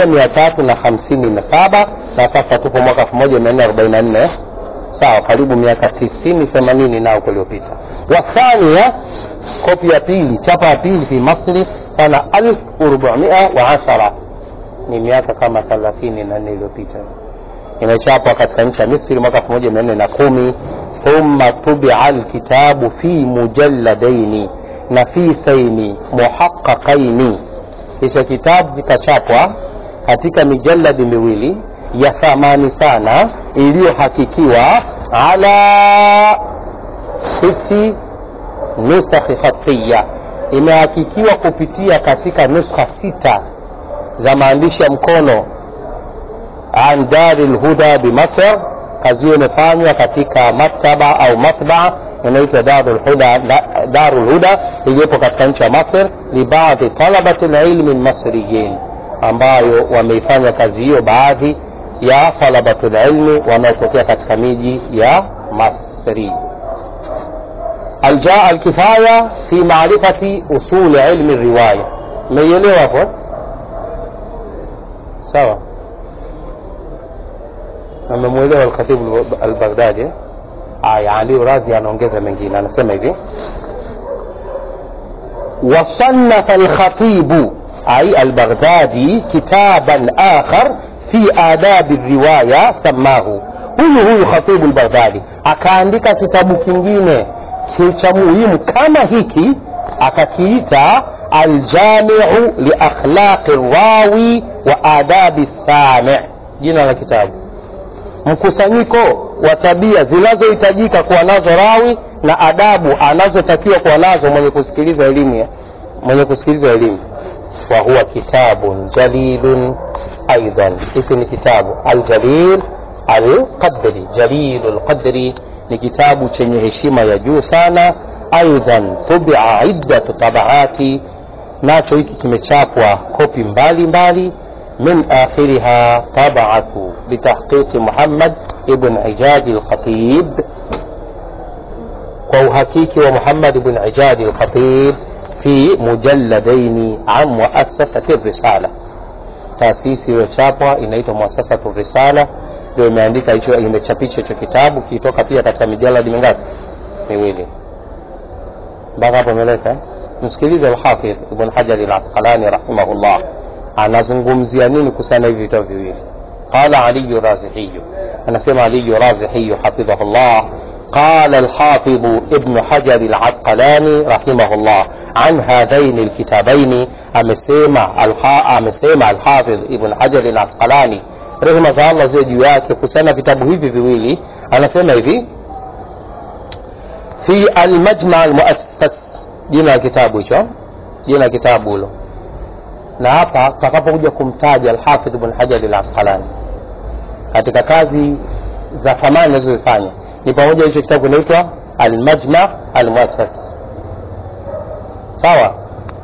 1357, na sasa tupo mwaka 1444. Sawa, karibu miaka 90-80 nao kuliopita. Wa thania, kopi ya pili, chapa ya pili fi Masri sana 1410, ni miaka kama 34 iliyopita. Imechapwa katika nchi ya Misri mwaka 1410. Thumma tubi'a al-kitabu fi mujalladaini nafisaini muhaqqaqaini, kisha kitabu kikachapwa katika mijalladi miwili ya thamani sana iliyohakikiwa ala 60 nusakh khatiyya, imehakikiwa kupitia katika nuskha 6 za maandishi ya mkono. An Darul Huda bi Masr, kazi imefanywa katika maktaba au matbaa inaitwa Darul Huda iliyopo katika nchi ya Masr, li baadhi talabati al-ilm al-masriyin, ambayo wameifanya kazi hiyo baadhi ya talabatu al-ilm wanaotokea katika miji ya Masri. Aljaa al-kifaya fi ma'rifati usul ilm al-riwaya, umeelewa hapo? Sawa. Amemuelewa al-Khatib al-Baghdadi aya Ali Razi anaongeza mengine, anasema hivi: wasannafa al-Khatib ay al-Baghdadi kitaban akhar fi adab ar-riwaya samahu. Huyu Khatib al-Baghdadi akaandika kitabu kingine cha muhimu kama hiki, akakiita al-Jami'u li akhlaq ar-rawi wa adab as-sami'. Jina la kitabu, mkusanyiko wa tabia zinazohitajika kuwa nazo rawi na adabu anazotakiwa kuwa nazo mwenye kusikiliza elimu. Wa huwa kitabun jalilun aidan. Hiki ni kitabu al-Jalil al-Qadri, Jalilul Qadri, ni kitabu chenye heshima ya juu sana. Aidan tubi'a iddatu tabaati, nacho hiki kimechapwa kopi mbali. من آخرها طبعة بتحقيق محمد ابن عجاد الخطيب، وحقيقي ومحمد بن عجاد الخطيب في مجلدين عن مؤسسة الرسالة. تأسيسي وشابwa inaitwa مؤسسة الرسالة, ndio imeandika hicho, imechapisha hicho kitabu kitoka pia katika mijaladi mingapi? Miwili. Mpaka hapo meleka. Msikilize al-Hafidh Ibn Hajar al-Asqalani rahimahullah anazungumzia nini kusana hivi vitabu viwili. Qala Ali Razihi, anasema Ali Razihi hafidhahullah, qala al-Hafidh Ibn Hajar al-Asqalani rahimahullah an hadhain al-kitabain, amesema al-Hafidh Ibn Hajar al-Asqalani rehema za Allah ziwe juu yake kusana vitabu hivi viwili. Anasema hivi: fi al-Majma' al-Muassas, jina la kitabu hicho, jina la kitabu hilo. Na hapa tutakapokuja kumtaja al-Hafidh Ibn Hajar al-Asqalani katika kazi za thamani alizofanya, ni pamoja hicho kitabu kinaitwa al-Majma' al-Muassas. Sawa?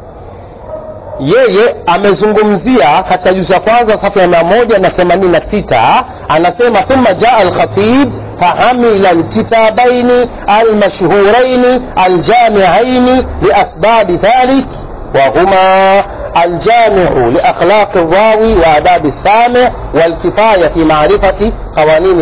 Yeye amezungumzia katika juzu ya kwanza safu ya 186, anasema thumma jaa al-Khatib fahamila al-kitabaini al-mashhuraini al-jami'aini li asbab dhalik, وهما الجامع لأخلاق الراوي وآداب السامع والكفاية في معرفة قوانين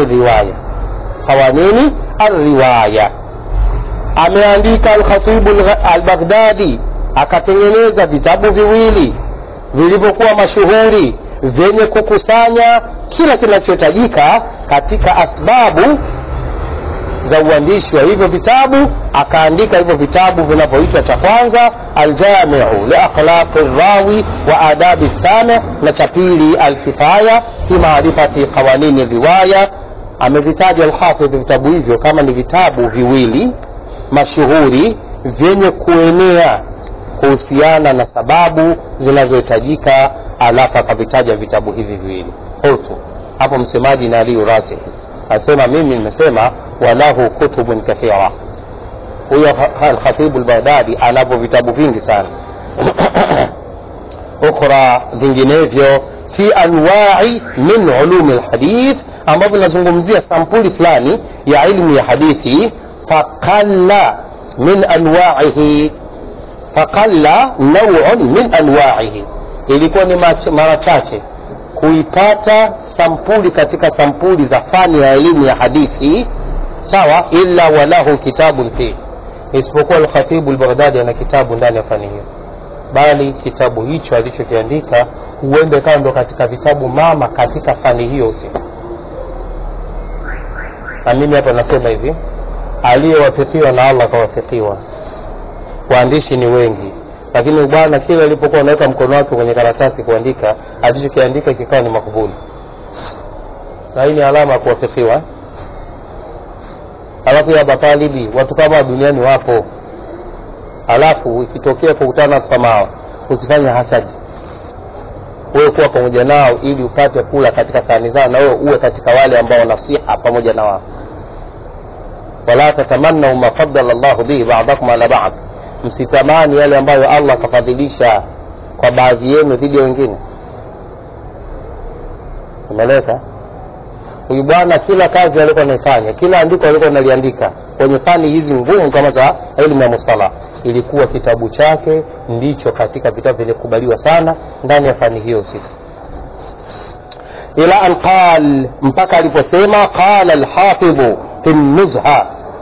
الرواية. ameandika al-Khatib al-Baghdadi akatengeneza vitabu viwili vilivyokuwa mashuhuri vyenye kukusanya kila kinachohitajika katika asbabu za uandishi wa hivyo vitabu. Akaandika hivyo vitabu vinavyoitwa, cha kwanza al-Jami'u li akhlaqi rawi wa adabi sami', na cha pili al-Kifaya fi ma'rifati qawanini riwaya. Amevitaja al-Hafidh vitabu hivyo kama ni vitabu viwili mashuhuri vyenye kuenea kuhusiana na sababu zinazohitajika, alafu akavitaja vitabu hivi viwili. Hapo msemaji na Ali Razi asema, mimi nimesema walahu kutubun kathira. Huyo al-Khatib al-Baghdadi anapo vitabu vingi sana ukhra vinginevyo fi anwa'i min ulum al-hadith, ambapo vinazungumzia sampuli fulani ya ilmu ya hadithi. Faqalla min anwa'ihi, faqalla naw'un min anwa'ihi, ilikuwa ni mara chache kuipata sampuli katika sampuli za fani ya elimu ya hadithi. Sawa? Illa walahu kitabun fi, isipokuwa al-Khatib al-Baghdadi ana kitabu ndani ya fani hiyo, bali kitabu hicho alichokiandika huenda kama ndo katika vitabu mama katika fani hiyo. Na mimi hapa nasema hivi, aliyewafikiwa na Allah kawafikiwa. Waandishi ni wengi, lakini bwana kila alipokuwa anaweka mkono wake kwenye karatasi kuandika, alichokiandika kikawa ni makubuli, na hii ni alama ya kuwafikiwa. Alafu ya batalibi, watu kama duniani wapo. Alafu ikitokea kukutana na samao, usifanye hasadi, wewe kuwa pamoja nao ili upate kula katika sahani zao, na wewe uwe katika wale ambao nasiha pamoja na wao. Wala tatamanna ma faddala Allah bihi ba'dakum ala ba'd, msitamani yale ambayo Allah kafadhilisha kwa baadhi yenu dhidi ya wengine. Umeeleka? Huyu bwana kila kazi alikuwa anafanya, kila andiko alikuwa analiandika kwenye fani hizi ngumu kama za elimu ya mustalah, ilikuwa kitabu chake ndicho katika vitabu vilikubaliwa sana ndani ya fani hiyo. Ila an qal, mpaka aliposema qala al-Hafidh fi an-Nuzha,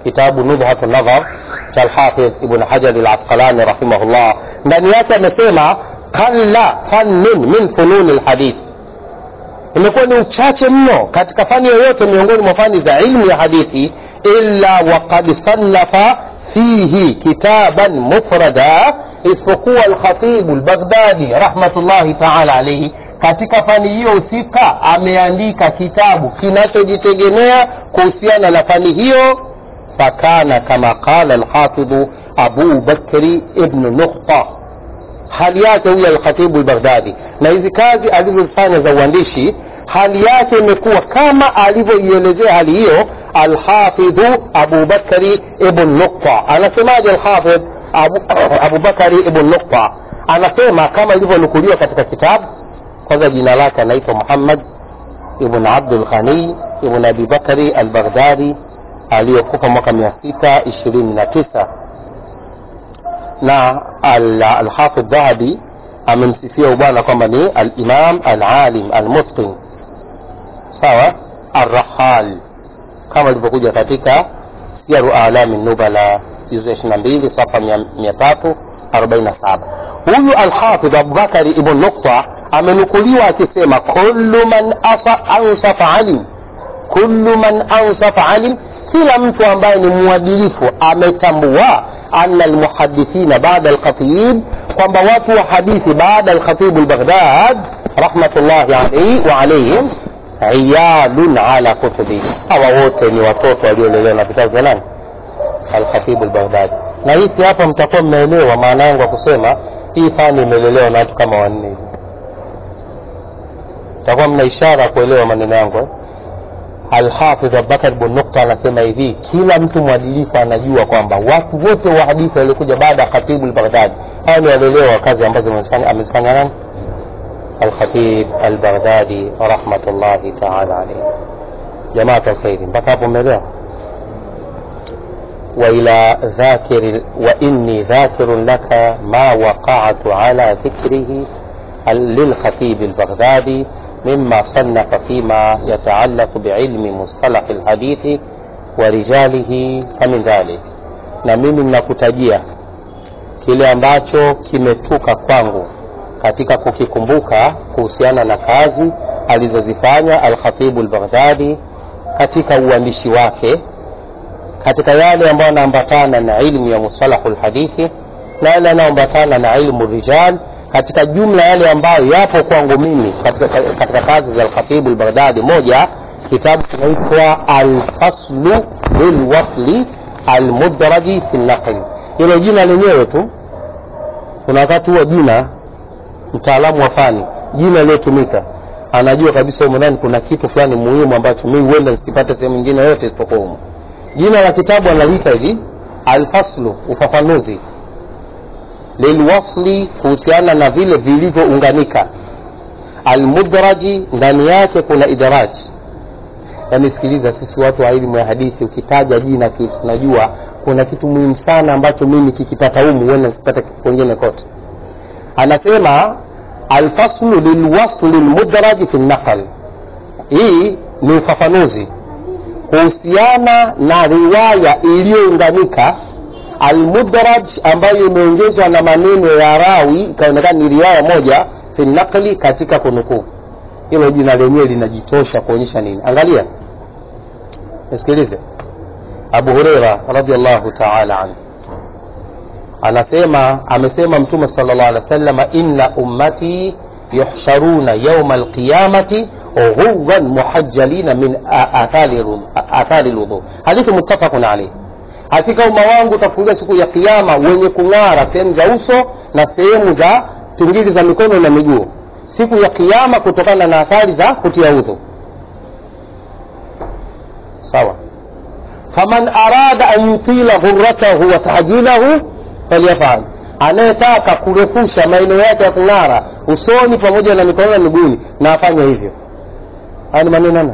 kitabu Nubhatun Nadhar cha al-Hafidh Ibn Hajar al-Asqalani rahimahullah, ndani yake amesema qalla fannin min funun al-hadith, imekuwa ni uchache mno katika fani yoyote miongoni mwa fani za ilmu ya hadithi, illa waqad sannafa fihi kitaban mufrada, isipokuwa al-Khatib al-Baghdadi rahmatullahi ta'ala alayhi katika fani hiyo husika ameandika kitabu kinachojitegemea kuhusiana na fani hiyo. Fakana kama qala al-Hafidh Abu Bakri ibn Nukhta, hali yake huyo al-Khatib al-Baghdadi na hizi kazi alizofanya za uandishi, hali yake imekuwa kama alivyoielezea hali hiyo al-Hafidh Abu Bakri ibn Nukhta. Anasemaje al-Hafidh Abu Bakri ibn Nukhta? Anasema kama ilivyonukuliwa katika kitabu, kwanza jina lake anaitwa Muhammad ibn Abdul Ghani ibn Abi Bakri al-Baghdadi aliyokufa mwaka 629, na al-Hafidh Dhahabi amemsifia ubwana kwamba ni al-Imam al-Alim al-Mutqin, sawa, ar-Rahal, kama ilivyokuja katika Siyaru A'lam an-Nubala juzu 22 safa 347. Huyu al-Hafidh Abu Bakari ibn Nukhta amenukuliwa akisema kullu man ansafa alim, kullu man ansafa alim, kila mtu ambaye ni muadilifu ametambua anna al-muhaddithina ba'da al-Khatib, kwamba watu wa hadithi baada al-Khatib al-Baghdad rahmatullahi alayhi wa alayhim ayalun ala kutubi, hawa wote ni watoto waliolelewa na vitabu vya nani? Al-Khatib al-Baghdadi. Na hisi hapa mtakuwa mnaelewa maana yangu kusema hii fani imelelewa na watu kama wanne hivi, mtakuwa mna ishara kuelewa maneno yangu. Al-Hafidh Abu Bakr ibn Nukhta anasema hivi, kila mtu mwadilifu anajua kwamba watu wote wa hadithi waliokuja baada ya Khatib al-Baghdadi hao ni walelewa kazi ambazo amezifanya nani? Al-Khatib al-Baghdadi rahmatullahi ta'ala alayhi. Jamaa tafsiri mpaka hapo umeelewa? وإلى ذاكر وإني ذاكر لك ما وقعت على ذكره للخطيب البغدادي مما صنف فيما يتعلق بعلم مصطلح الحديث ورجاله فمن ذلك. na mimi ninakutajia kile ambacho kimetuka kwangu katika kukikumbuka kuhusiana na kazi alizozifanya al-Khatib al-Baghdadi katika uandishi wake, katika yale ambayo yanaambatana na ilmu ya mustalahul hadithi na yale yanaambatana na ilmu rijal, katika jumla yale ambayo yapo kwangu mimi katika kazi za al-Khatib al-Baghdadi. Moja, kitabu kinaitwa al-Faslu bil-Wasli al-Mudraji fi an-Naql. Hilo jina lenyewe tu, kuna wakati huwa jina mtaalamu wa fani, jina lilotumika anajua kabisa huko ndani kuna kitu fulani muhimu ambacho mimi huenda nisipate sehemu nyingine yote isipokuwa huko. Jina la kitabu analita hivi al-Faslu, ufafanuzi, lilwasli, kuhusiana na vile vilivyounganika, al-Mudraji, ndani yake kuna idraj. Yani sikiliza, sisi watu wa elimu ya hadithi ukitaja jina kitu tunajua kuna kitu muhimu sana ambacho mimi kikipata humu huenda nisipate kwingine kote. Anasema al-Faslu lilwasli al-Mudraji fi an-Naql. Hii ni ufafanuzi kuhusiana na riwaya iliyounganika al-Mudraj, ambayo imeongezwa na maneno ya rawi ikaonekana ni riwaya moja, fi naqli, katika kunukuu. Hilo jina lenyewe linajitosha kuonyesha nini. Angalia, sikilize. Abu Huraira radhiyallahu ta'ala anhu anasema, amesema Mtume sallallahu alaihi wasallam, inna ummati yuhsharuna yawma al-qiyamati ghurran muhajjalina min athari al-wudu. Hadithi muttafaqun alayh. Hakika umma wangu utafunga siku ya kiyama wenye kung'ara sehemu za uso na sehemu za tungili za mikono na miguu siku ya kiyama kutokana na athari za kutia udhu. Sawa. Faman arada an yutila ghurratahu wa ta'jilahu falyafal. Anayetaka kurefusha maeneo yake ya kung'ara usoni pamoja na mikono na miguuni na afanye hivyo. Haya ni maneno nani?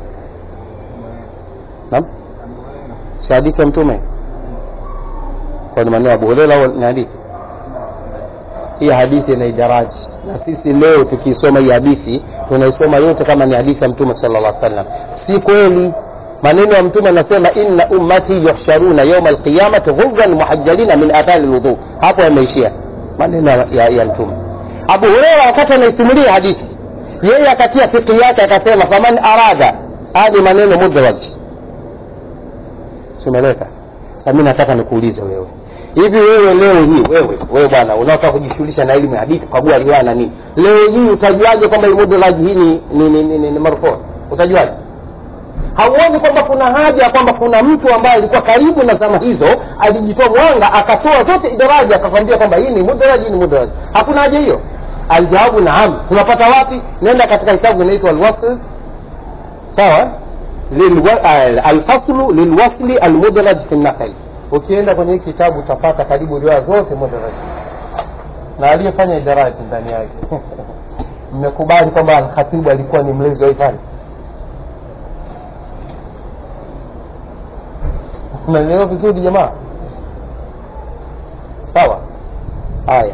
Naam? Si hadithi ya Mtume? Kwa maneno ya Abu Hurairah ni hadithi? Hii hadithi ina idaraji, na sisi leo tukisoma hii hadithi tunaisoma yote kama ni hadithi ya Mtume sallallahu alaihi wasallam. Si kweli. maneno ya mtume anasema inna ummati yuhsharuna yawm alqiyamati ghurran muhajjalina min athari alwudu. Hapo yameishia maneno ya mtume. Abu Hurairah wakati anaisimulia hadithi, yeye akatia fiqh yake akasema faman arada, hadi maneno mudraj. Simeleka. Sasa mimi nataka nikuulize wewe, hivi wewe leo hii wewe bwana unaotaka kujishughulisha na elimu ya hadithi kwa bwana riwaya na nini, leo hii utajuaje kwamba mudraj hii ni marfu? Utajuaje? Hauoni kwamba kuna haja kwamba kuna mtu ambaye alikuwa karibu na zama hizo alijitoa mwanga akatoa zote idaraja akakwambia kwamba hii ni mudraj, hii ni mudraj? Hakuna haja hiyo. Aljawabu naam. Tunapata wapi? Nenda katika kitabu kinaitwa Al-Wasl, sawa, al-faslu lilwasli al-mudraj fi an-naql. Ukienda kwenye hiki kitabu utapata karibu riwaya zote mudraj na aliyefanya idaraja ndani yake. Mmekubali kwamba al-Khatib alikuwa ni mlezi wa hifadhi? Mnaelewa vizuri jamaa? Sawa. Haya,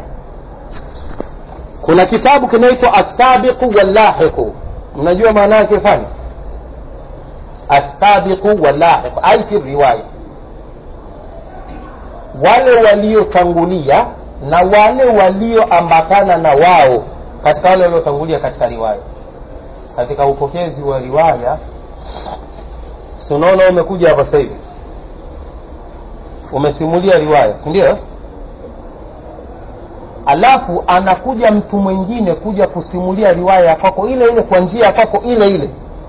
kuna kitabu kinaitwa As-Sabiqu wal-Lahiqu. Mnajua maana yake fani? As-Sabiqu wal-Lahiqu ai fi riwaya, wale waliotangulia na wale walioambatana na wao katika wale waliotangulia katika riwaya. Katika upokezi wa riwaya, unaona umekuja hapa sasa hivi umesimulia riwaya, si ndio? Alafu anakuja mtu mwingine kuja kusimulia riwaya kwako ile ile kwa njia kwako ile ile.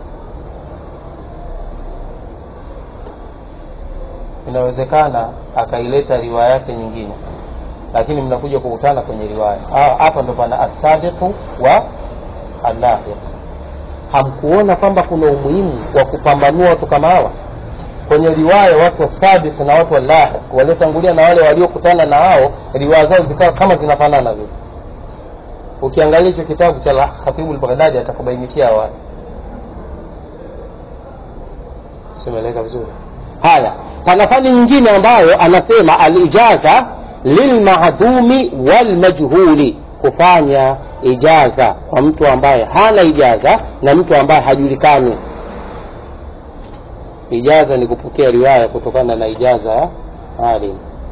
Inawezekana akaileta riwaya yake nyingine, lakini mnakuja kukutana kwenye riwaya. Hapa ndo pana as-sabiqu wa al-lahiq. Hamkuona kwamba kuna umuhimu wa kupambanua watu kama hawa kwenye riwaya? Watu wa sabiq na watu wa lahiq, waliotangulia na wale waliokutana na hao, riwaya zao zikawa kama zinafanana vile. Ukiangalia hicho kitabu cha Khatib al-Baghdadi atakubainishia watu. Simeleka vizuri. Haya, pana fani nyingine ambayo anasema al-ijaza lilmahdhumi walmajhuli, kufanya ijaza kwa mtu ambaye hana ijaza na mtu ambaye hajulikani. Ijaza ni kupokea riwaya kutokana na ijaza hali.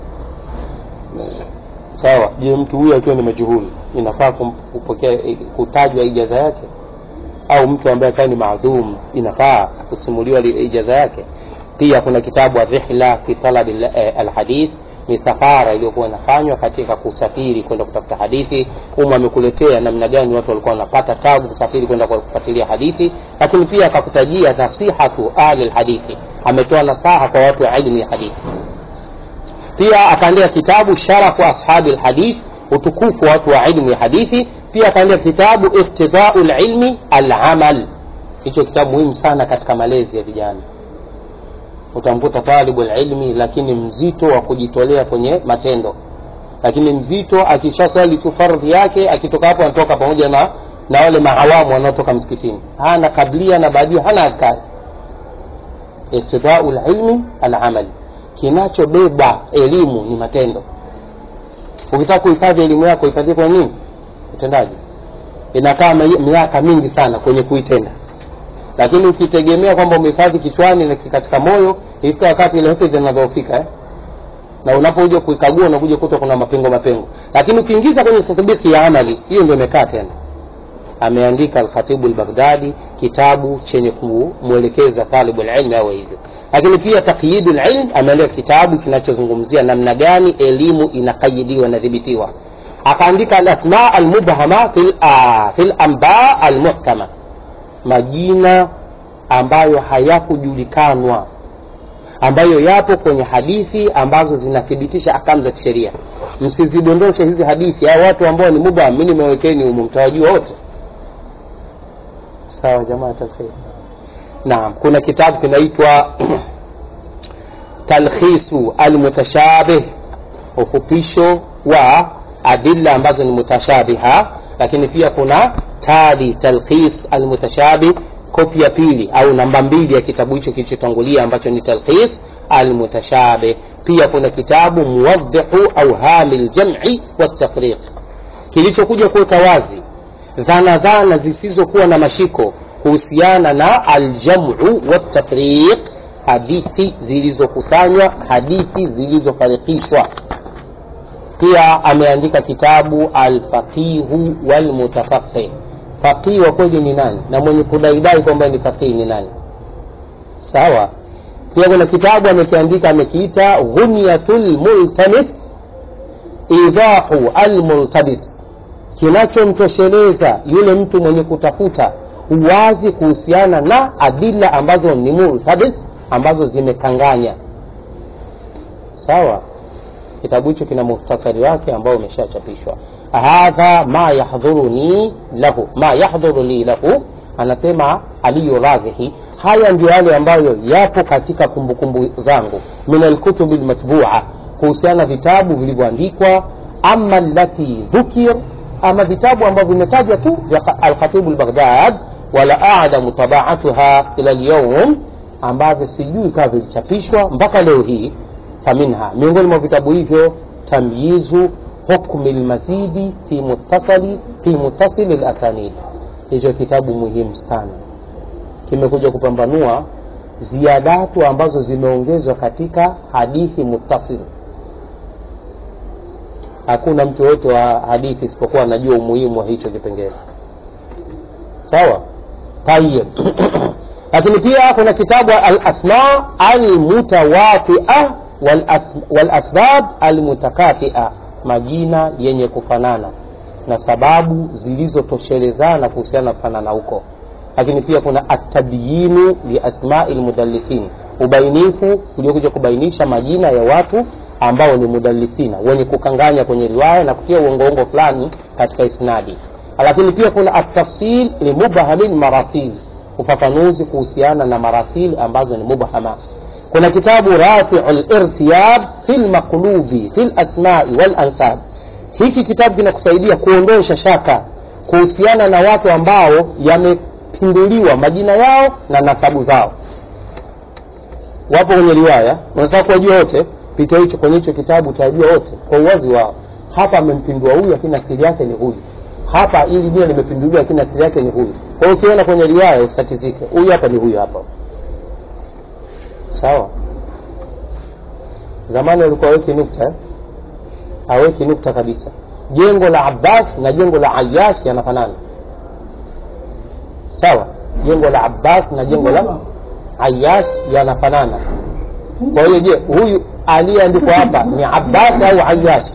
Sawa. Je, mtu huyu akiwa ni majhuli inafaa kupokea kutajwa ijaza yake? Au mtu ambaye kani maadhum inafaa kusimuliwa ijaza yake? Pia kuna kitabu Ar-Rihla fi Talab al-Hadith, ni safara iliyokuwa inafanywa katika kusafiri kwenda kutafuta hadithi. Amekuletea namna gani watu walikuwa wanapata tabu kusafiri kwenda kufuatilia hadithi, lakini pia akakutajia nasihatu ahli al-hadithi, ametoa nasaha kwa watu wa ilmu ya hadithi. Pia akaandika kitabu Sharafu ashabi al-hadith, utukufu watu wa ilmu ya hadithi. Pia akaandika kitabu Iqtida'ul ilmi al-amal. Hicho kitabu muhimu sana katika malezi ya vijana. Utamkuta talibul ilmi lakini mzito wa kujitolea kwenye matendo, lakini mzito akishasali tu fardhi yake, akitoka hapo anatoka pamoja na wale maawamu wanaotoka msikitini, hana kablia na baadia, hana azkar. Iqtida'ul ilmi al-amal, kinachobeba elimu ni matendo. Ukitaka kuhifadhi elimu yako, hifadhi kwa nini? Utendaji. Inakaa miaka mingi sana kwenye kuitenda, lakini ukitegemea kwamba umehifadhi kichwani na katika moyo, ifika wakati ile hifadhi inadhoofika na unapokuja kuikagua unakuja kuta kuna mapengo. Lakini ukiingiza kwenye tathbiti ya amali, hiyo ndio imekaa tena. Ameandika al-Khatib al-Baghdadi kitabu chenye kumuelekeza talibul ilmi au hivyo. Lakini pia Taqyidul ilm, ameandika kitabu kinachozungumzia namna gani elimu inakaidiwa na dhibitiwa. Akaandika al-asma al-mubhama fil anba al-muhkama, majina ambayo hayakujulikanwa, ambayo yapo kwenye hadithi ambazo zinathibitisha ahkamu za kisheria. Msizidondoshe hizi hadithi, hao watu ambao ni mubham, mimi nimewekeni huko, mtawajua wote. Sawa jamaa, tafsiri. Naam, kuna kitabu kinaitwa Talkhisu al-Mutashabih, ufupisho wa adilla ambazo ni mutashabiha. Lakini pia kuna Talkhis al-Mutashabih, kopi ya pili au namba 2 ya kitabu hicho kilichotangulia ambacho ni Talkhis al-Mutashabih. Pia kuna kitabu Muwaddihu Awhamil Jam'i wat-Tafriq, kilichokuja kuweka wazi dhana zisizokuwa na mashiko kuhusiana na al-jam'u wat-tafriq hadithi zilizokusanywa, hadithi zilizofarikishwa. Pia ameandika kitabu al-Faqihu wal-Mutafaqih. Faqih wa kweli ni nani na mwenye kudaidai kwamba ni faqih ni nani? Sawa. Pia kuna kitabu amekiandika, amekiita Ghunyatul Multamis Idahu al-Multabis, kinachomtosheleza yule mtu mwenye kutafuta uwazi kuhusiana na adila ambazo ni multabis, ambazo zimekanganya. Sawa. Kitabu hicho kina muhtasari wake ambao umeshachapishwa. Hadha ma yahdhuru li lahu, anasema Ali Razihi, haya ndio yale ambayo yapo katika kumbukumbu zangu, min al-kutubil matbu'a, kuhusiana vitabu vilivyoandikwa. Amma allati dhukir, ama vitabu ambavyo vimetajwa tu vya al-Khatib al-Baghdad, wala a'lamu taba'atuha ila al-yawm, ambavyo sijui kama vilichapishwa mpaka leo hii. Faminha, miongoni mwa vitabu hivyo, Tamyizu Hukm al-Mazidi fi muttasil al-asanid. Hicho kitabu muhimu sana, kimekuja kupambanua ziadatu ambazo zimeongezwa katika hadithi muttasil. Hakuna mtu yote wa hadithi isipokuwa anajua umuhimu wa hicho kipengele. Sawa. Tayyib. Lakini pia kuna kitabu al-Asma al-Mutawati'ah wal asbab al-Mutakafi'ah, majina yenye kufanana na sababu zilizotoshelezana kuhusiana na kufanana huko. Lakini pia kuna at-tabyinu li asma'il mudallisin, ubainifu uliokuja kubainisha majina ya watu ambao ni mudallisina, wenye kukanganya kwenye riwaya na kutia uongo fulani katika isnadi. Lakini pia kuna at-tafsil li mubhamil marasil, ufafanuzi kuhusiana na marasil ambazo ni mubhama. Kuna kitabu Rafi'ul Irtiyab fil Maqlubi fil Asma'i wal Ansab. Hiki kitabu kinakusaidia kuondosha shaka kuhusiana na watu ambao yamepinduliwa majina yao na nasabu zao. Wapo kwenye riwaya, unataka kujua wote, picha hicho kwenye hicho kitabu utajua wote kwa uwazi wao. Hapa amempindua huyu lakini asili yake ni huyu. Hapa ili jina limepinduliwa lakini asili yake ni huyu. Kwa hiyo ukiona kwenye riwaya ustatizike, huyu hapa ni huyu hapa. Sawa. Zamani walikuwa weki nukta, haweki nukta kabisa. Jengo la Abbas na jengo la Ayyash yanafanana. Sawa. Jengo la Abbas na jengo la Ayyash yanafanana. Kwa hiyo je, huyu aliyeandikwa hapa ni Abbas au Ayyash?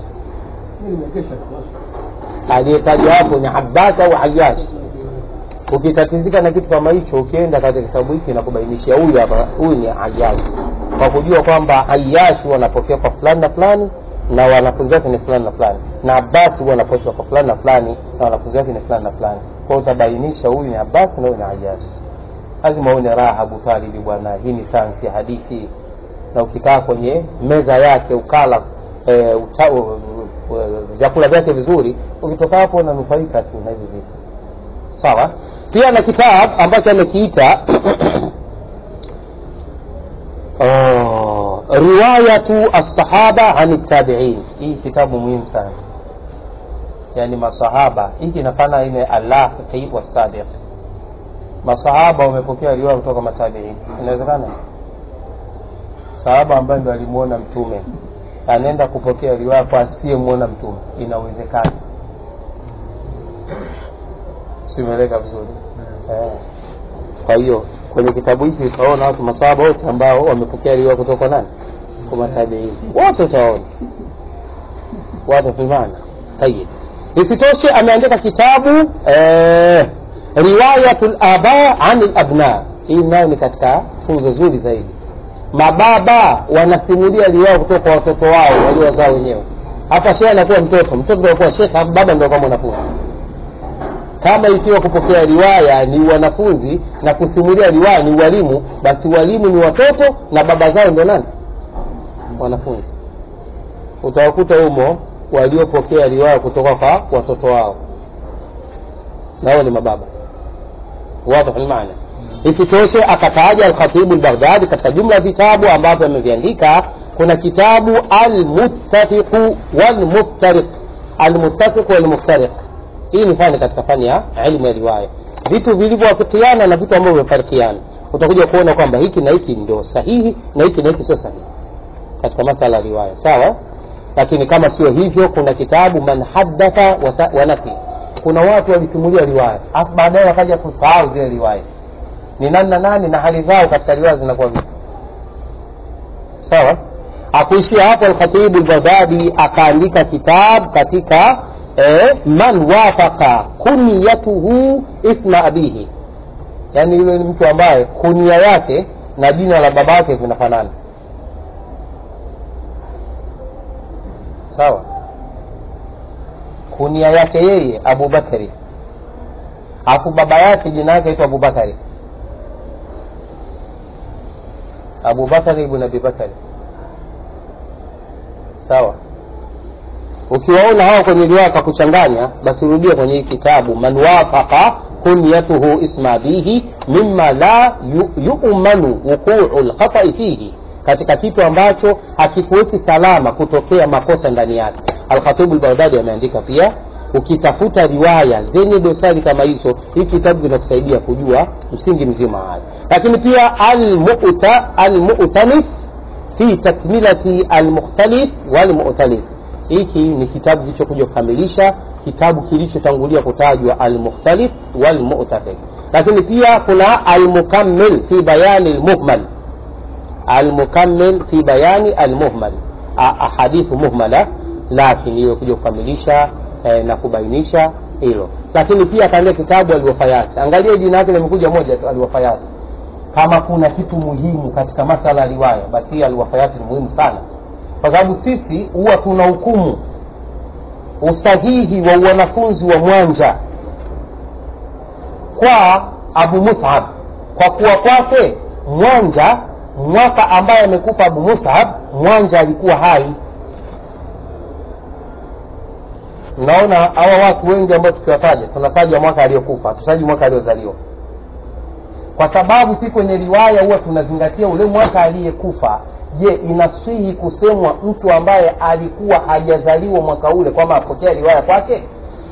Aliyetajwa hapo ni Abbas au Ayyash? Ukitatizika na kitu kama hicho, ukienda katika kitabu hiki na kubainishia huyu hapa, huyu ni Ayyash, kwa kujua kwamba Ayyash wanapokea kwa fulani na fulani na wanafunzi wake ni fulani na fulani, na Abbas wanapokea kwa fulani na fulani na wanafunzi wake ni fulani na fulani. Kwa hiyo utabainisha huyu ni Abbas na huyu ni Ayyash. Lazima uone raha Abu Talib bwana, hii ni sayansi ya hadithi. Na ukikaa kwenye meza yake ukala vyakula vyake vizuri, ukitoka hapo unanufaika tu na hivi vitu. Sawa. Pia na kitabu ambacho amekiita riwayatu as-sahaba an at-tabi'in. Hii kitabu muhimu sana, yani masahaba. Hiki inafana ile al-lahiqi was-sabiq. Masahaba wamepokea riwaya kutoka matabi'in. Inawezekana sahaba ambaye ndo alimuona mtume anaenda kupokea riwaya kwa asiyemuona mtume? Inawezekana. Simeleka vizuri. Kwa hiyo kwenye kitabu hiki utaona watu masahaba wote ambao wamepokea riwaya kutoka nani? Kwa matabi'in. Wote utaona. Wote fimana. Tayeb. Isitoshe ameandika kitabu riwayatul aba an al-abna. Hii nayo ni katika funzo zuri zaidi. Mababa wanasimulia riwaya kutoka kwa watoto wao waliozaa wenyewe. Hapa shehe anakuwa mtoto ndio anakuwa shehe, baba ndio kama mwanafunzi. Kama ikiwa kupokea riwaya ni wanafunzi na kusimulia riwaya ni walimu, basi walimu ni watoto na baba zao ndio nani? Wanafunzi. Utawakuta humo waliopokea riwaya kutoka kwa watoto wao, nao ni mababa. Wazi maana. Isitoshe akataja al-Khatib al-Baghdadi katika jumla ya vitabu ambavyo ameviandika. Kuna kitabu al-Muttafiq wal-Muftariq. Al-Muttafiq wal-Muftariq, hii ni fani katika fani ya elimu ya riwaya, vitu vilivyowafikiana na vitu ambavyo vimefarikiana. utakuja kuona kwamba hiki na hiki ndio sahihi na hiki na hiki sio sahihi katika masala ya riwaya, sawa. Lakini kama sio hivyo, kuna kitabu man haddatha wa nasi, kuna watu walisimulia riwaya afu baadaye wakaja kusahau zile riwaya ni nani na nani na hali zao katika riwaya zinakuwa vipi, sawa. Akuishia hapo, al-Khatib al-Baghdadi akaandika kitabu katika man wafaqa kunyatuhu isma abihi, yani yule ni mtu ambaye kunia yake na jina la babake vinafanana, sawa. Kunia yake yeye Abu Bakari, afu baba yake jina yake aitwa Abu Bakari, Abu Bakari ibn Abi Bakari, sawa. Ukiwaona hao kwenye riwaya kwa kuchanganya, basi rudia kwenye hii kitabu man wafaqa kunyatuhu isma abihi mimma la yu'manu wuqu'ul khata'i fihi, katika kitu ambacho hakikuweki salama kutokea makosa ndani yake. Al-Khatib al-Baghdadi ameandika pia, ukitafuta riwaya zenye dosari kama hizo, hii kitabu kinakusaidia kujua msingi mzima haya. Lakini pia al-Mu'tanif fi takmilati al-mukhtalif wal-mu'talif, hiki ni kitabu kilichokuja kukamilisha kitabu kilichotangulia kutajwa al-mukhtalif wal-mu'talif. Lakini pia kuna al-mukammil fi bayani al-muhmal, al-mukammil fi bayani al-muhmal, ahadithu muhmala, lakini ile kuja kukamilisha na kubainisha hilo. Lakini pia akaandika kitabu al-Wafayat, angalia jina lake limekuja moja tu, al-Wafayat. Kama kuna kitu muhimu katika masala ya riwaya, basi al-Wafayat ni muhimu sana, kwa sababu sisi huwa tunahukumu usahihi wa wanafunzi wa Mwanja kwa Abu Mus'ab, kwa kuwa kwake Mwanja mwaka ambaye amekufa Abu Mus'ab, Mwanja alikuwa hai. Naona hawa watu wengi ambao tukiwataja tunataja mwaka aliyokufa, tutaji mwaka aliozaliwa, kwa sababu si kwenye riwaya huwa tunazingatia ule mwaka aliyekufa. Je, inasihi kusemwa mtu ambaye alikuwa hajazaliwa mwaka ule kwamba apokea riwaya kwake?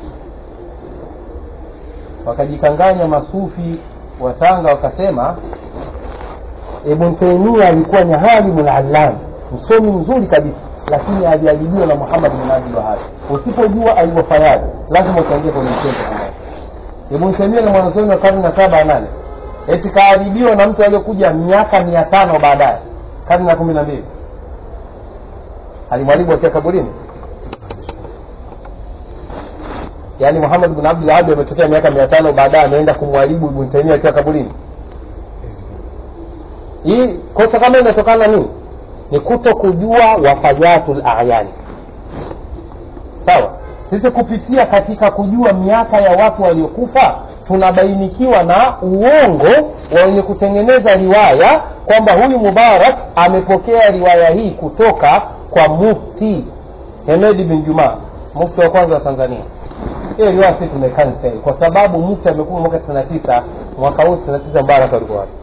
Wakajikanganya masufi wa Tanga wakasema Ibn Taymiyyah alikuwa ni alimul allam, msomi mzuri kabisa, lakini aliadhibiwa na Muhammad bin Abdul Wahhab. Usipojua al-Wafayat lazima utaingia kwenye mchezo kama Ibn Taymiyyah ni mwanazuoni wa karne ya 7 8, eti kaadhibiwa na mtu aliyokuja miaka 500 baadaye, karne ya 12, alimwalibu akiwa kaburini. Yani Muhammad bin Abdul Wahhab ametokea miaka 500 baadaye, ameenda kumwalibu Ibn Taymiyyah akiwa kaburini. Hii kosa kama inatokana nini? Ni kuto kujua wafayatul a'yan, sawa. Sisi kupitia katika kujua miaka ya watu waliokufa tunabainikiwa na uongo wa wenye kutengeneza riwaya kwamba huyu Mubarak amepokea riwaya hii kutoka kwa Mufti Hemedi bin Juma, mufti wa kwanza wa Tanzania. Hiyo riwaya sisi tumecancel kwa sababu Mufti amekufa mwaka 99, mwaka huu 99 Mubarak alikuwa wapi?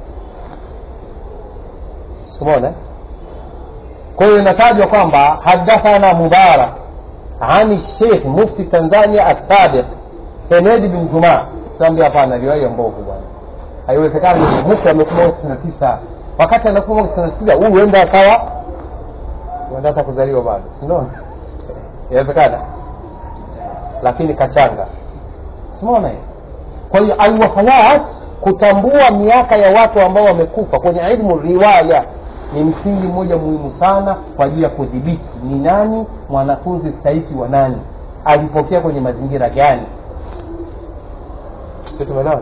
Umeona? Kwa hiyo inatajwa kwamba hadathana Mubarak ani Sheikh Mufti Tanzania as-Sadiq Hemedi bin Juma. Tuambie hapana, riwaya mbovu bwana. Haiwezekani Mufti amekufa mwaka 99. Wakati anakufa mwaka 99 huyu huenda akawa huenda kuzaliwa bado, si ndio? Inawezekana. Lakini kachanga. Umeona hiyo? Kwa hiyo al-Wafayat, kutambua miaka ya watu ambao wamekufa kwenye ilmu riwaya ni msingi mmoja muhimu sana kwa ajili ya kudhibiti ni nani mwanafunzi stahiki wa nani, alipokea kwenye mazingira gani. Sio tumeelewana?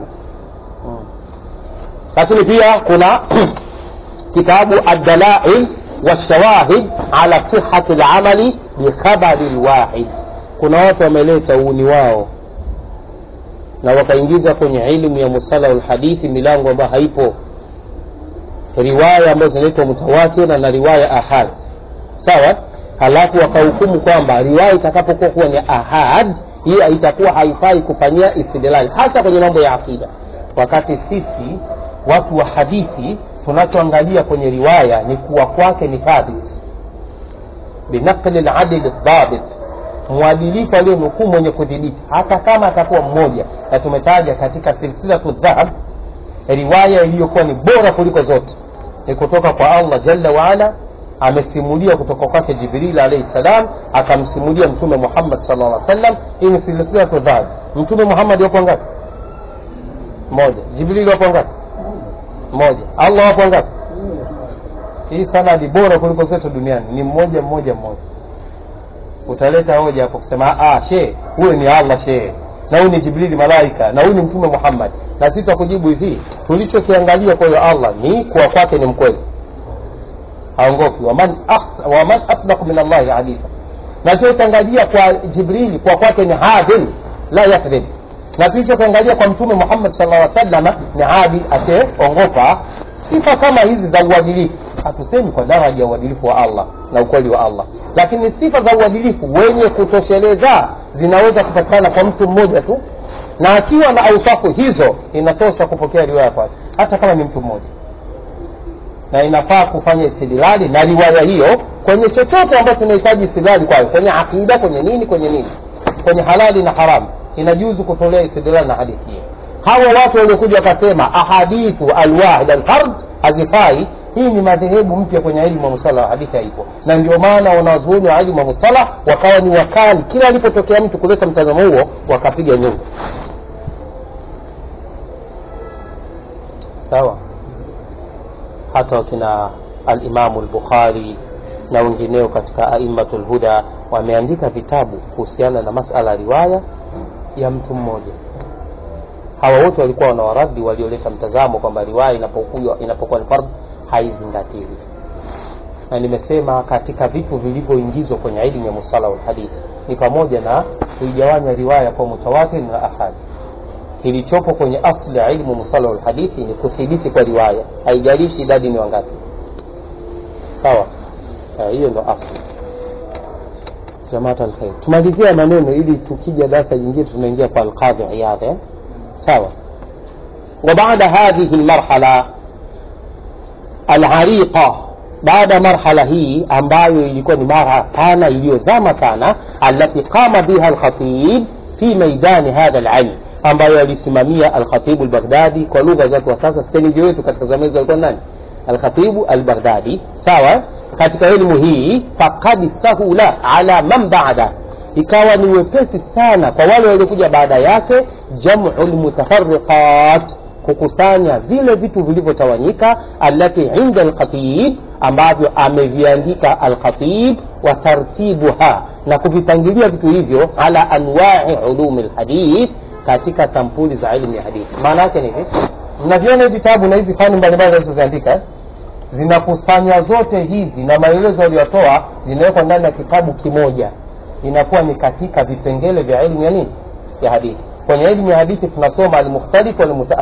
Lakini pia kuna kitabu ad-dalail wash-shawahid ala sihhati al-amali bi khabari al-wahid. Kuna watu wameleta uuni wao na wakaingiza kwenye elimu ya musalah al-hadithi milango ambayo haipo, riwaya ambazo zinaitwa mutawatir na riwaya ahad, sawa. Halafu wakahukumu kwamba riwaya itakapokuwa kuwa ni ahad, hii itakuwa haifai kufanyia istidlal hata kwenye mambo ya akida, wakati sisi watu wa hadithi tunachoangalia kwenye riwaya ni kuwa kwake ni thabit binaqli al-adl al-dhabit, muadilifu aliyenukuu mwenye kudhibiti, hata kama atakuwa mmoja. Na tumetaja katika silsilatu dhahab riwaya iliyokuwa ni bora kuliko zote ni kutoka kwa Allah jalla wa ala. Amesimulia kutoka kwake Jibril alayhi salam, akamsimulia mtume Muhammad sallallahu alaihi wasallam. Hii ni silsila kadhaa. Mtume Muhammad yupo ngapi? Moja. Jibril yupo ngapi? Moja. Allah yupo ngapi? Hii sanadi bora kuliko zote duniani ni mmoja. Utaleta hoja hapo kusema huyu ni Allah na huyu ni Jibril malaika na huyu ni mtume Muhammad, na sisi tukujibu hivi, tulichokiangalia kwa Allah ni kwa kwake ni mkweli, haongopi. Waman asdaq min Allah haditha. Na tulichoangalia kwa Jibril kwa kwake ni hadil la yakdhib, na tulichoangalia kwa mtume Muhammad sallallahu alaihi wasallam ni hadil ateongopa. Sifa kama hizi za uadilifu, hatusemi kwa daraja ya uadilifu wa Allah na ukweli wa Allah, lakini sifa za uadilifu wenye kutosheleza zinaweza kupatikana kwa mtu mmoja tu, na akiwa na ausafu hizo inatosha kupokea riwaya kwake hata kama ni mtu mmoja. Na inafaa kufanya istidlali na riwaya hiyo kwenye chochote ambacho tunahitaji istidlali kwayo, kwenye akida, kwenye nini, kwenye halali na haramu, inajuzu kutolea istidlali na hadithi hiyo. Hawa watu waliokuja wakasema ahadithu alwahid alfard hazifai, hii ni madhehebu mpya kwenye elimu ya musalah, hadithi haipo. Na ndio maana wanazuoni wa elimu ya musalah wakawa ni wakali, kila alipotokea mtu kuleta mtazamo huo wakapiga nyungu. Sawa. Hata wakina al-Imam al-Bukhari na wengineo katika aimatul huda wameandika vitabu kuhusiana na masala riwaya ya mtu mmoja. Hawa wote walikuwa wanawaradi walioleta mtazamo kwamba riwaya inapokuwa ni fardh haizingatiwi. Na nimesema katika vitu vilivyoingizwa kwenye elimu ya musalah wal hadith ni pamoja na kuigawanya riwaya kwa mutawatir na ahad. Kilichopo kwenye asli ya elimu musalah wal hadith ni kuthibiti kwa riwaya, haijalishi idadi ni wangapi. Sawa? Hiyo ndio asli. Jamaa alkhair, tumalizia maneno ili tukija darasa jingine tunaingia kwa al-Qadhi Iyadh. sawa. وبعد هذه المرحلة العريقة, baada marhala hii ambayo ilikuwa ni mara pana iliyozama sana, alati qama biha al-Khatib fi maidani hadha al-ilm, ambayo alisimamia al-Khatib al-Baghdadi kwa lugha za kwa sasa. Stendi wetu katika zama hizo alikuwa nani? Al-Khatib al-Baghdadi. Sawa. Katika elimu hii faqad sahula ala man ba'da, ikawa ni wepesi sana kwa wale waliokuja baada yake, jam'ul mutafarriqat, kukusanya vile vitu vilivyotawanyika, allati inda al-Khatib, ambavyo ameviandika al-Khatib, wa tartibuha, na kuvipangilia vitu hivyo ala anwa'i ulum al-hadith, katika sampuli za elimu ya hadithi. Maana yake ni hivi, mnaviona vitabu na hizi fani mbalimbali zilizoandika zinakusanywa zote hizi na maelezo yaliyotoa zinawekwa ndani ya kitabu kimoja, inakuwa ni katika vipengele vya elimu ya nini, ya hadithi. Kwenye elimu ya hadithi tunasoma al-mukhtalif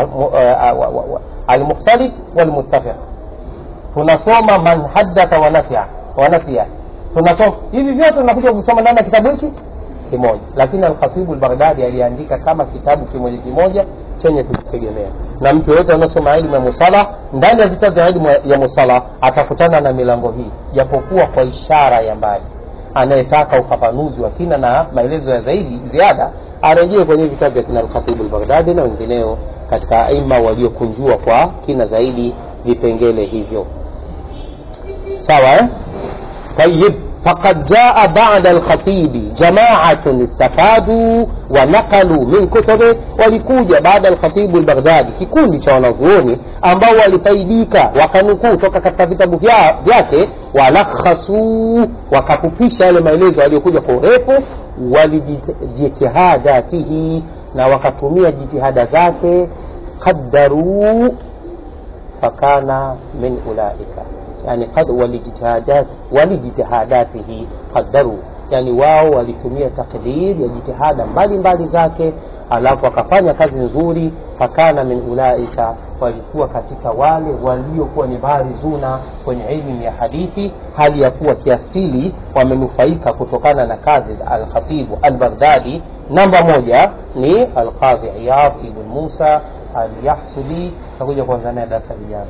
wal-muttafiq, tunasoma man haddatha wa nasiya, tunasoma hivi vyote tunakuja kusoma ndani ya kitabu hiki kimoja. Lakini al-Khatib al-Baghdadi aliandika kama kitabu kimoja chenye kujitegemea, na mtu yote anasoma elimu ya musalah ndani ya vitabu vya elimu ya musalah atakutana na milango hii, japokuwa kwa ishara ya mbali. Anayetaka ufafanuzi wa kina na maelezo ya ziada arejee kwenye vitabu vya kina al-Khatib al-Baghdadi na wengineo katika aima waliokunjua kwa kina zaidi vipengele hivyo. Sawa. Tayyib, faqad jaa ba'da al-Khatib jama'atun istafadu wa naqalu min kutubi, walikuja baada al-Khatib al-Baghdadi kikundi cha wanazuoni ambao walifaidika wakanukuu kutoka katika vitabu vyake, walakhasu, wakafupisha yale maelezo aliyokuja kwa urefu, walijitihadatihi, na wakatumia jitihada zake, qaddaru fakana min ulaika, yani walijitihadatihi qaddaru, yani wao walitumia takdir ya jitihada mbalimbali zake, alafu wakafanya kazi nzuri, fakana min ulaika, walikuwa katika wale waliokuwa ni barizuna kwenye elimu ya hadithi, hali ya kuwa kiasili wamenufaika kutokana na kazi al-Khatib al-Baghdadi. Namba moja ni al-Qadhi Iyadh ibn Musa al-Yahsubi, takuja kuanza naye darasa lijalo.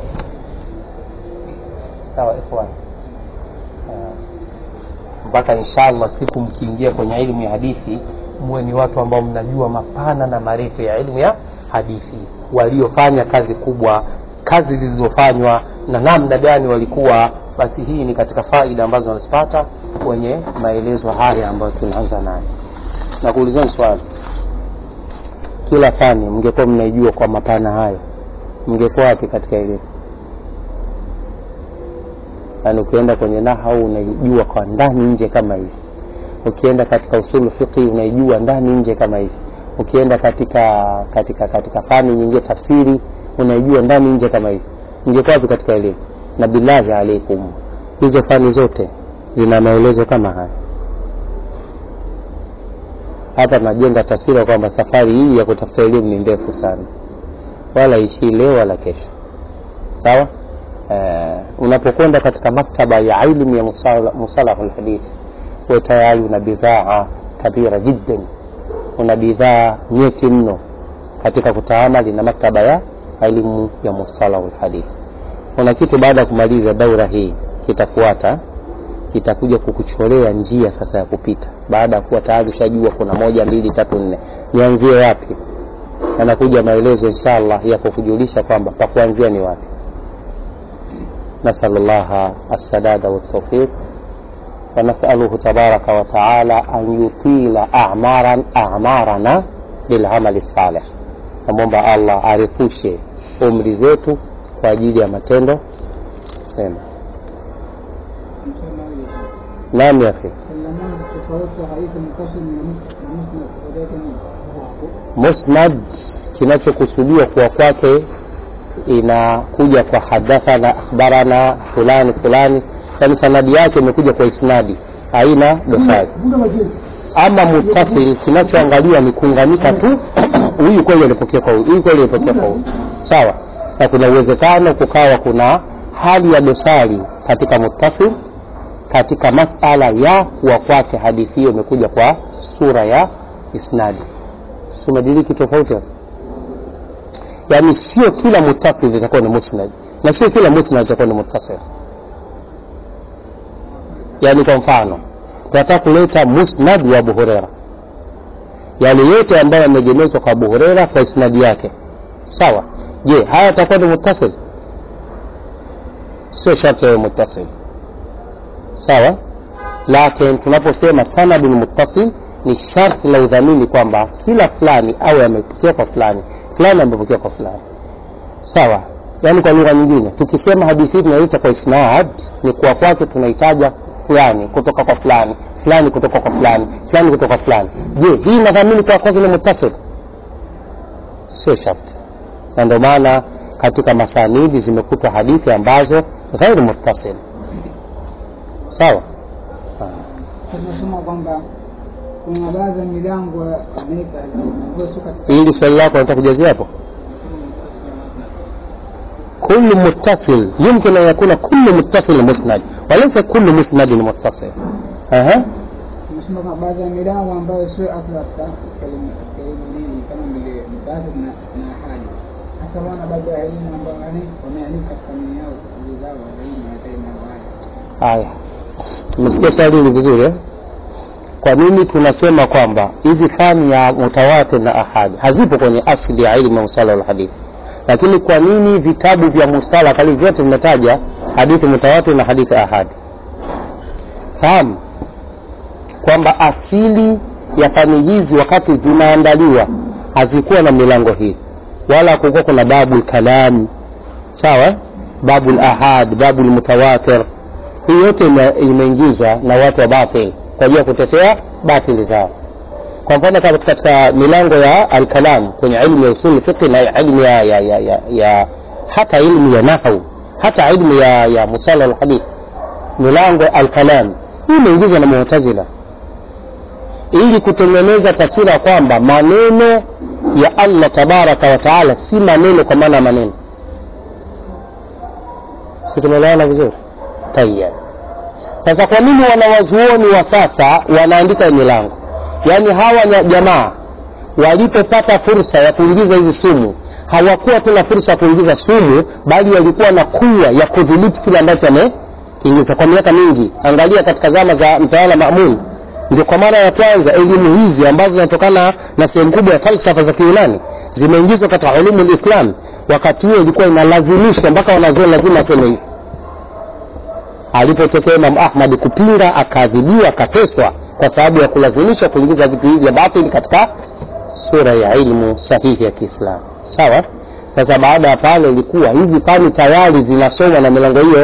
Sawa ikhwan, mpaka inshallah siku mkiingia kwenye elimu ya hadithi muwe ni watu ambao mnajua mapana na marefu ya elimu ya hadithi, waliofanya kazi kubwa, kazi zilizofanywa na namna gani walikuwa. Basi hii ni katika faida ambazo tunazipata kwenye maelezo haya ambayo tunaanza nayo. Na kuulizeni swali, kila fani mngekuwa mnaijua kwa mapana haya, mngekuwa wapi katika elimu? Yani ukienda kwenye nahwu unaijua kwa ndani nje kama hivi, ukienda katika usulu fiqh unaijua ndani nje kama hivi, ukienda katika fani nyingine tafsiri unaijua ndani nje kama hivi, mngekuwa wapi katika elimu? Na billahi alaikum, hizo fani zote zina maelezo kama haya. Hapa najenga taswira kwamba safari hii ya kutafuta elimu ni ndefu sana, wala ishi leo wala kesho. Sawa? Unapokwenda katika maktaba ya ilmu ya musalahul hadith, wewe tayari una bidhaa kabira jiddan, una bidhaa nyeti mno katika kutaamali na maktaba ya ilmu ya musalahul hadith. Kuna kitu baada ya kumaliza daura hii kitafuata, kitakuja kukuchorea njia sasa ya kupita. Baada ya kuwa tayari ushajua kuna 1 2 3 4 nianzie wapi, anakuja maelezo inshallah ya kukujulisha kwamba pa kuanzia ni wapi. Nasallallahu as-sadada wa tawfiq, wa nas'aluhu tabaraka wa ta'ala an yutila a'marana bil amali salih. Naomba Allah arefushe umri zetu kwa ajili ya matendo mema. Naam ya akhi. Musnad kinachokusudiwa kwa kwake inakuja kwa hadathana akhbarana fulani fulani, yani sanadi yake imekuja kwa isnadi, haina dosari. Ama muttasil kinachoangaliwa ni kuunganika tu, huyu kweli alipokea kwa huyu, huyu kweli alipokea kwa huyu. Sawa? Na kuna uwezekano kukawa kuna hali ya dosari katika muttasil katika masala ya kuwa kwake hadithi hiyo imekuja kwa sura ya isnadi. Sumadiriki tofauti. Yani sio kila muttasil itakuwa ni musnad, na sio kila musnad itakuwa ni muttasil. Yani kwa mfano tunataka kuleta musnad wa Abu Huraira, yale yote ambayo yamegemezwa kwa Abu Huraira kwa isnadi yake. Sawa? Je, haya yatakuwa ni muttasil? Sio sharti ya muttasil. Sawa? Lakini tunaposema sanadul muttasil ni sharti la udhamini kwamba kila fulani au amepokea kwa fulani, fulani amepokea kwa fulani. Sawa? Yani kwa lugha nyingine tukisema hadithi tunaita kwa isnad ni kwa kwake tunahitaji fulani kutoka kwa fulani, fulani kutoka kwa fulani, fulani kutoka kwa fulani. Je, hii inadhamini kwa kwake ni muttasil? Sio sharti. Na ndio maana katika masanidi zimekutwa hadithi ambazo ghairu muttasil. Sawa? Tunasema kwamba kuna baadhi ya milango hili swali lako nataka kujazia hapo. Kullu muttasil yumkin an yakuna kullu muttasil musnad walaysa kullu musnad muttasil. Tunasema baadhi ya milango ambayo sio asla kalima kama vile mtatu na hali. Hasa wana baadhi ya elimu ambayo wameandika katika nia yao kuzao elimu ya taifa haya. Tumesikia swali hili vizuri. Kwa nini tunasema kwamba hizi fani ya mutawatir na ahad hazipo kwenye asili ya ilmu ya mustalah al-hadith? Lakini kwa nini vitabu vya mustalah kali vyote vinataja hadithi mutawatir na hadithi ahad? Fahamu kwamba asili ya fani hizi wakati zinaandaliwa hazikuwa na milango hii, wala kulikuwa kuna babul kalam, sawa, babul ahad, babul mutawatir. Hii yote imeingizwa na watu wa batil kwa ajili ya kutetea batili zao. Kwa mfano katika milango ya al-kalam kwenye ilmu ya usul fiqh na ilmu ya hata ilmu ya nahwu, hata ilmu ya musalah al-hadith, milango al-kalam imeingizwa na Mu'tazila ili kutengeneza taswira kwamba maneno ya Allah tabaraka wa taala si maneno kwa maana maneno. Tunaelewana vizuri? Tayari. Sasa kwa nini wanawazuoni wa sasa wanaandika milango? Yani hawa jamaa walipopata fursa ya kuingiza hizi sumu, hawakuwa tena fursa ya kuingiza sumu, bali walikuwa na kuwa ya kudhibiti kile ambacho ameingiza kwa miaka mingi. Angalia katika zama za mtawala Ma'mun, Ndio kwa maana ya kwanza elimu hizi ambazo zinatokana na sehemu kubwa ya falsafa za Kiyunani zimeingizwa katika elimu ya Islam. Wakati huo ilikuwa inalazimishwa mpaka wanazuoni lazima aseme hivi. Alipotokea Imam Ahmad kupinga, akaadhibiwa, akateswa kwa sababu ya kulazimisha kuingiza vitu hivi vya batili katika sura ya ilmu sahihi ya Kiislamu. Sawa? Sasa baada ya pale ilikuwa hizi fani tayari zinasomwa na milango hiyo.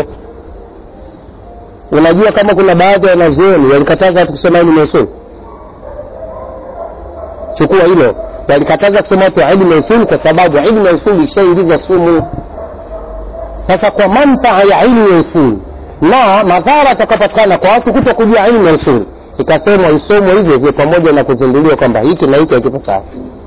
Unajua kama kuna baadhi ya wanazuoni walikataza kusoma ilmu ya usul. Chukua hilo. Walikataza kusoma ilmu ya usul kwa sababu ilmu ya usul ishaingizwa sumu. Sasa kwa manufaa ya ilmu ya usul na madhara atakapatikana kwa watu kutokujua ilmu ya usul, ikasemwa isomwe hivyo hivyo pamoja na kuzinduliwa kwamba hiki na hiki hakipo sawa.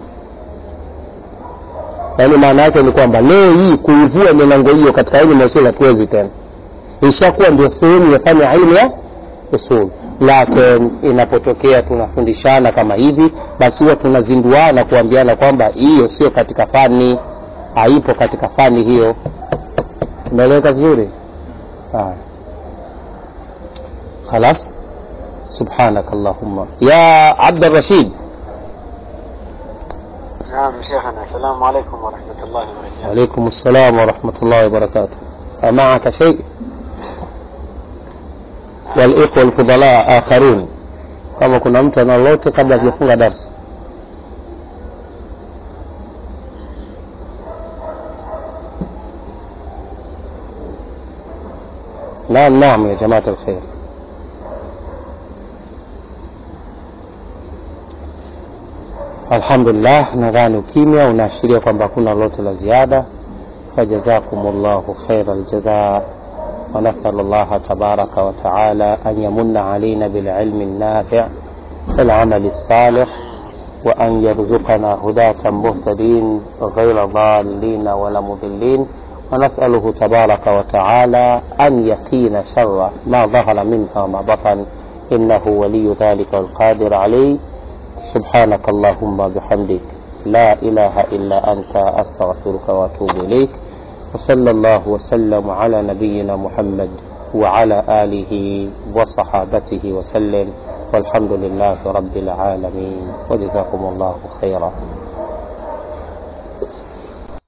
Yaani maana yake ni kwamba leo hii kuivua milango hiyo katika ilmu ya usul hatuwezi tena. Ishakuwa ndio sehemu ya fani ya ilmu ya usul. Lakini inapotokea tunafundishana kama hivi, basi huwa tunazinduana kuambiana kwamba hiyo sio katika fani, haipo katika fani hiyo. Tumeeleweka vizuri? خلاص. سبحانك اللهم يا عبد الرشيد. نعم شيخنا. السلام عليكم ورحمة الله وبركاته. وعليكم السلام ورحمة الله وبركاته. أمعك شيء؟ والإخوة الفضلاء آخرون كما كنا متنا لوte kabla tufunga darasa. نعم نعم يا جماعة الخير. Alhamdulillah, nadhani ukimya unaashiria kwamba kuna lolote la ziada. Fajazakumullahu khairal jazaa wa nasallallahu tabaraka wa taala an yamunna alaina bil ilmi an-nafi' wal 'amali as-salih wa an yarzuqana hudatan muhtadin ghayra dallin wa la mudillin. ونسأله تبارك وتعالى أن يقينا شر ما ظهر منها وما بطن إنه ولي ذلك والقادر عليه. سبحانك اللهم بحمدك لا إله إلا أنت أستغفرك وأتوب إليك. وصلى الله وسلم على نبينا محمد وعلى آله وصحابته وسلم والحمد لله رب العالمين وجزاكم الله خيرا.